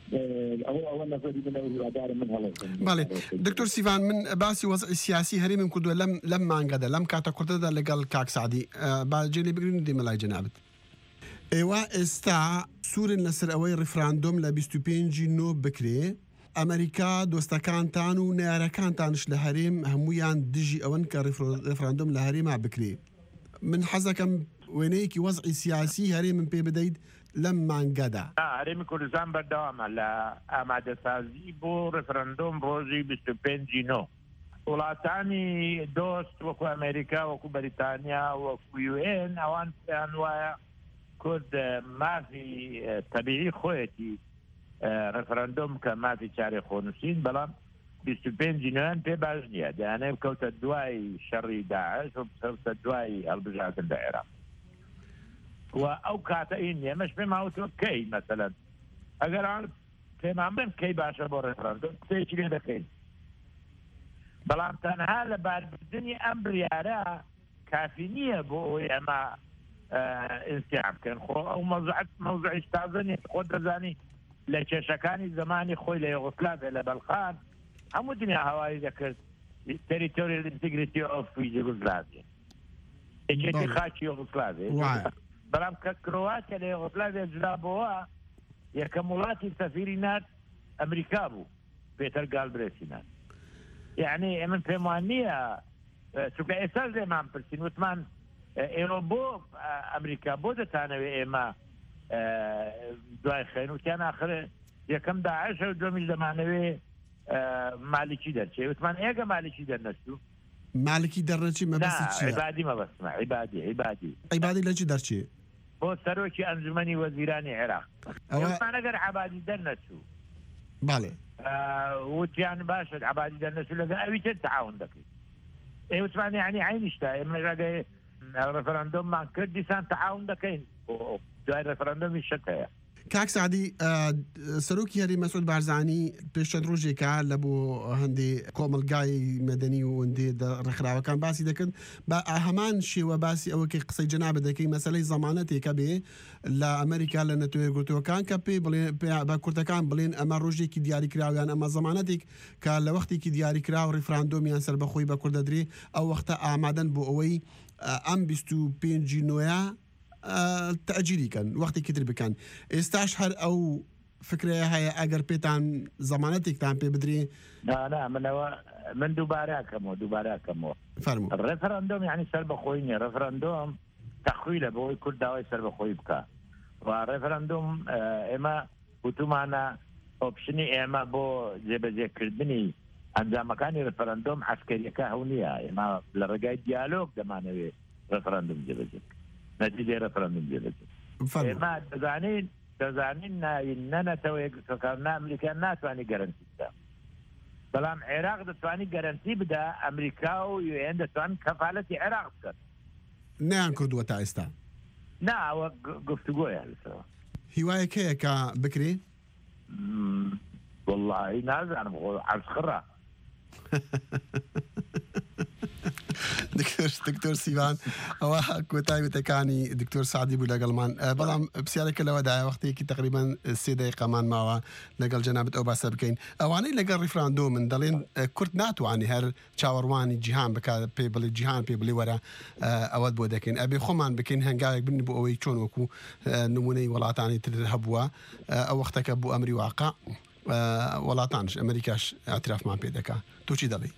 ئەوە ئەوە نەفەری بنە و هیوادارم من هەڵێ بەڵێ دکتۆر سیڤان من باسی وەزعی سیاسی هەرێمی کوردووە لەم لەم مانگەدا لەم کاتە کوردەدا لەگەڵ کاک سعدی باجێ لێ بگرین و دێمە لای جەنابەت ئێوە ئێستا سوورن لەسەر ئەوەی ڕفراندۆم لە بیست و پێنجی نۆ بکرێ ئەمریکا دۆستەکانتان و نارەکانتانش لە هەرێم هەمویان دژی ئەوەن کە ڕفراندۆم لە هەرێما بکرێ من حەزەکەم وێنەیەکی وەزعی سیاسی هەرێمم پێ بدەیت لەم مانگەدا هەرێمی کوردستان بەردەوامە لە ئامادەسازی بۆ ڕفراندۆم ڕۆژی بیست و پێنجی نۆ وڵاتانی دۆست وەکو ئەمریکا وەکو بەریتانیا وەکو یو ئێن ئەوان پێیان وایە کورد مافی تەبیعی خۆیەتی ڕفراندۆم کە مافی چارێ خۆنووسین بەڵام بیست و پێنجی نۆیان پێ باش نییە دەیانێ بکەوتە دوای شەڕی داعش و بکەوتە دوای هەڵبژاردن لە عێراق و ئەو کاتە ئین نیە مەش پێم هاوتۆ کەی مەسەلەن ئەگەر پێمان بن کەی باشە بۆ ڕفراندۆم قسەیەکی لێ دەکەین بەڵام تەنها لە باربردنی ئەم بڕیارە کافی نییە بۆ ئەوەی ئەمە ئینسیام بکەن خۆ ئەو مەوزوعی تازە نیە خۆ دەزانی لە کێشەکانی زمانی خۆی لە یوغۆسلاڤیا لە بەلخان هەموو دنیا هەواری دەکرد تریتۆریال ئینتیگریتی ئۆف یوغۆسلاڤیا یەکێتی خاکی یوغۆسلاڤیا بەڵام کە کرۆاتیا لە یوغۆسلاڤیا جدا بووە یەکەم وڵاتی سەفیری نات ئەمریکا بوو پێتەر گالبرێسی نات یعنی ئێمە پێم وان نییە چونکە ئێستا لێمان پرسین وتمان ئێوە بۆ ئەمریکا بۆ دەتانەوێ ئێمە دوای خێن وتیان ئاخر یەکەم داعش و دومیش دەمانەوێ مالکی دەرچێ وتمان ئێگە مالکی دەرنەچوو مالکی دەرنەچی مەبەستی چییە؟ عیبادی مەبەستمە عیبادی عیبادی عیبادی لە چی دەرچێ؟ بۆ سەرۆکی ئەنجومەنی وەزیرانی عێراق ئەومان ئەگەر عیبادی دەرنەچوو بەڵێ وتیان باشە عیبادی دەرنەچوو لەگە ئەوی تر تەعاون دەکەیت ئێ وتمان یعنی عینیشتا ئێمە ڕەگەی ڕفراندۆممان کرد دیسان تەعاون دەکەین دوای ڕفراندۆمی شت هەیە کاک سعدی سەرۆکی هەرێم مەسعود بارزانی پێش چەند ڕۆژێکە لە بۆ هەندێ کۆمەلگای مەدەنی و هەندێ ڕێکخراوەکان باسی دەکەن بە هەمان شێوە باسی ئەوە کە قسەی جەنابەت دەکەی مەسەلەی زەمانەتێکە بێ لە ئەمریکا لە نەتۆ یەکگرتووەکان کە پێ بڵێن بە کورتەکان بڵێن ئەمە ڕۆژێکی دیاریکراویان ئەمە زەمانەتێک کە لە وەختێکی دیاریکراو ڕفراندۆمیان سەر بەخۆی بە کوورد دەدرێ ئەو وەختە ئامادەن بۆ ئەوەی ئەم بیست و پێنجی نۆیە تەجیریکەن وەختی کتر بکەن ئێستاش هەر ئەو فکرەیە هەیە ئەگەر پێتان زەمانەتێکتان پێ بدرێ؟ نا منەوە من دووبارەکەمەوە دووبارەکەمەوە فەرموو. ڕێفەرەندۆم یعنی سەربەخۆیی نیە، ڕێفەرەندۆم تەخویلە بەوەی کورد داوای سەربەخۆیی بکە و ڕێفەرەندۆم ئێمە وتومانە ئۆپشنی ئێمە بۆ جێبەجێکردنی ئەنجامەکانی ڕێفەرەندۆم عەسکەریەکە هەو نییە، ئێمە لە ڕێگای دیالۆگ دەمانەوێت ڕێفەرەندۆم جێبەجێ نەتیجەی ڕێفەرەندۆم جێبەجێ. ئێمە دەزانین دەزانین نەنەتەوە یەکگرتووەکان ئەمریکا ناتوانانی گەرەنتی بدە، بەڵام عێراق دەتوانی گەرەنتی بدە، ئەمریکا و یو ئێن دەتوان کەفالەتی عێراق بکەن. نیان کردووە تا ئێستا؟ نا ئەوە گفتوگۆیە لەسەرەوە. هیوایەک هەیە کە بکرێ؟ وەڵڵاهی نازانم عەسخڕە. دکتۆر سیڤان ئەوە کۆتایی وتەکانی دکتۆر سعدی بوو لەگەڵمان، بەڵام پرسیارێکە لەوەدایە وەختێکی تقریبان سێ دقیقەمان ماوە لەگەڵ جەنابەت ئەو باسە بکەین. ئەوانەی لەگەڵ ڕیفراندۆمن دەڵێن کورد ناتوانانی هەر چاوەڕوانی جیهان بکات، پێ بڵێ جیهان پێ بڵێ وەرە ئەوەت بۆ دەکەین، ئەبێ خۆمان بکەین هەنگاوێک بن بۆ ئەوەی چۆن وەکو نمونەی وڵاتانی تر هەبووە ئەو وەختەکە بۆ ئەمری واقع وڵاتانش ئەمریکاش ئاعترافمان پێ دەکا. تۆ چی دەڵێ؟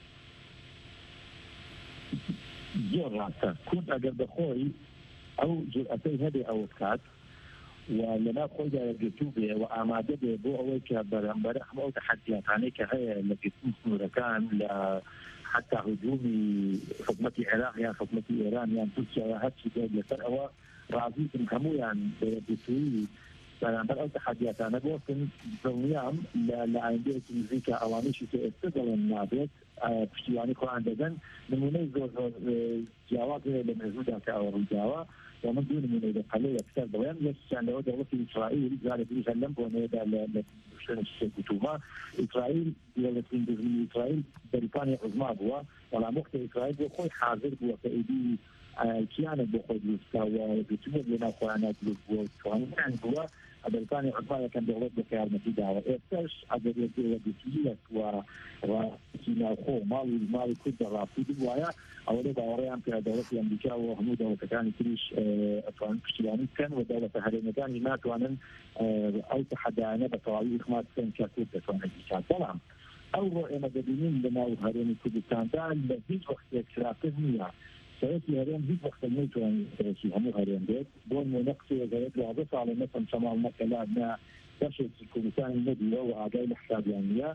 زۆر ڕاستە کورد ئەگەر بەخۆی ئەو جورئەتەی هەبێ ئەوە بکات و لەناو خۆیدا یەکگرتوو بێ و ئامادە بێ بۆ ئەوەی کە بەرامبەر هەموو ئەو تەحەدیاتانەی کە هەیە لە گرتنی سنوورەکان لە حتا هجوومی حکومەتی عێراق یان حکومەتی ئێران یان تورکیا یا هەرچی دێت لەسەر ئەوە ڕازی بن هەموویان بەیەکگرتووی بەرامبەر ئەو تەحەدیاتانە بۆکن دڵنیام لە ئایندەیەکی نزیکە ئەوانەیشی کە ئێستا دەڵێن نابێت پشتیوانی خۆیان دەدەن. نمونەی زۆر زۆر جیاواز لە مێژوودا کە ئەوە ڕووداوە و من دوو نمونەی لە قەلەی یەکسەر دەڵێن، یەکیان لەوە دەوڵەتی ئیسرائیل جارێکی هەر لەم بۆنەیەدا لە شوێنی گوتومە ئیسرائیل دەوڵەتین دژمنی ئیسرائیل بەریتانیا عوزما بووە، بەڵام وەختە ئیسرائیل بۆ خۆی حاضر بووە کە ئیدی کیانێک بۆ خۆی دروستکا و گوتومێت لەناو خۆیانە دروست بووە و توانیان بووە ئەمریکانی عوزما یەکەم دەوڵەت بە یارمەتی داوە. ئێستاش ئەگەر یەکگرتوویەک و ڕاستی ناوخۆ ماڵی ماڵی کورد بەڕاستی بوایە ئەوە لێ باوەڕیان کە دەوڵەتی ئەمریکا و هەموو دەوڵەتەکانی تریش ئەتوانن پشتیوانی بکەن و دەوڵەتە هەرێمیەکانی ناتوانن ئەو تەحەدایانە بە تەواوی خمات بکەن کە کورد دەتوانێت بکات. بەڵام ئەو ئێمە دەبینین لەناو هەرێمی کوردستاندا لە هیچ وەختێک خراپتر نییە. سەرەتی هەرێم هیچ وەختە نەیتوانێت سەرەکی هەموو هەرێم بێت بۆ نمونە قسەیەک دوازدە ساڵی مەسەڵەن شەماڵ مەکەلات نە بەشێکی کوردستانی نەبووە و ئاگای لە حسابیان نییە.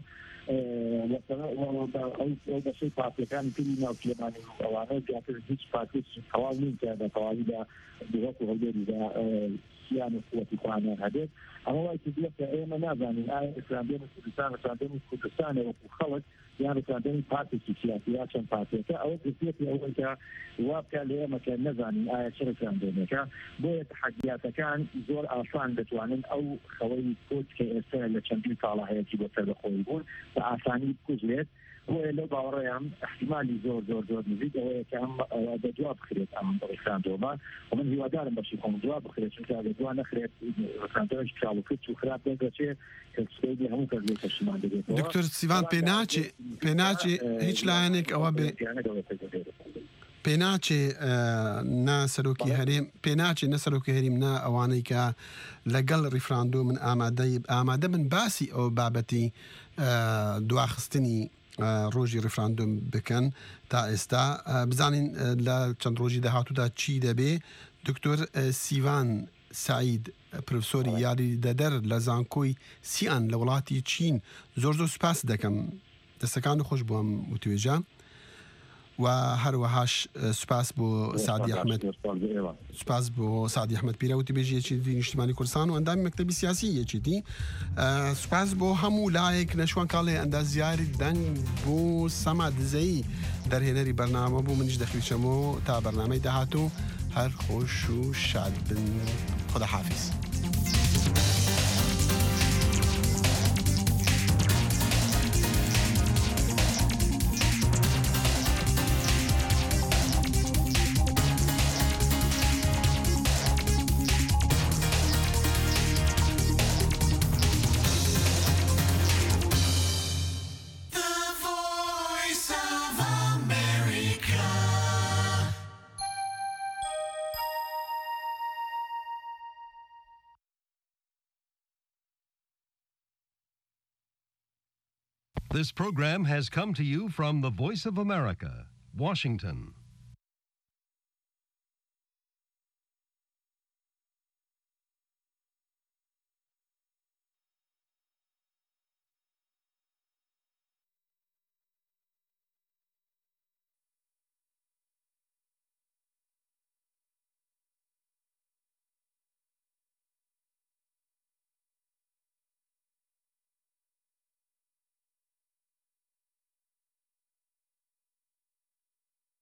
ئەو بەشەی پارتیەکانی تری ناوچەمانی ئەوانە زیاتر هیچ پارتیێکی تەواو نین کە بە تەواوی لە دەوڵەت و هەولێریدا سیان و قووەتی خۆیان هەبێت. ئەمە وای کردووە کە ئێمە نازانین ئایا ئیسلاندێمی کوردستان ڕەساندەمی کوردستانە وەکو خەڵک یان ڕەساندەمی پارتێکی سیاسی یا چەند پارتیەکە ئەوە گرتێتی ئەوەی کە وا بکە لە ئێمە کە نەزانین ئایا چ ڕەساندەمێکە. بۆیە تەحەدیاتەکان زۆر ئاسان دەتوانن ئەو خەوەی کورد کە ئێستا لە چەندین ساڵە هەیەی بۆ سەربەخۆی بوون بە ئاسانی بکوژرێت. بۆیە لەو باوەڕێیان احتیمالی زۆر زۆر زۆر نزیک ئەوەیە کە ئەم دەجواب بخرێت ئەم ڕێکخراندۆمە و من هیوادارم بەشی خۆم جواب بخرێت چونکە ئەگەر جواب نەخرێت ڕێکخراندۆمێکی کراڵ و کرد و خراپ دەگەچێت کە سبەی هەموو کەس لێ پەشیمان دەبێتەوە. دکتۆر سیڤان پێناچێ پێناچێ هیچ لایەنێک ئەوە بێ پێناچێ نا سەرۆکی هەرێم پێناچێ نە سەرۆکی هەریم نا ئەوانەی کە لەگەڵ ڕیفراندۆ من ئامادە من باسی ئەو بابەتی دواخستنی ڕۆژی ڕیفراندۆم بکەن تا ئێستا بزانین لە چەند ڕۆژی داهاتوودا چی دەبێ. دکتۆر سیڤان سعید پرۆفسۆری یاری دەدەر لە زانکۆی سیان لە وڵاتی چین زۆر زۆر سوپاس دەکەم، دەستەکان خۆش بووم وتوێژە و هەروەهاش سوپاس بۆ سعدی ئەحمەد سوپاس بۆ سعدی ئەحمەد پیرەوتی بێژی یەکێتی نیشتیمانی کوردستان و ئەندامی مەکتەبی سیاسی یەکێتی. سوپاس بۆ هەموو لایەک نەشوان کاڵێ ئەندازیاری دەنگ بۆ سەما دزەی دەرهێنەری بەرنامە بوو. منیش دەخلیچەمەوە تا بەرنامەی داهاتوو هەر خۆش و شاد بن. خدا حافظ. This program has come to you from the Voice of America, Washington.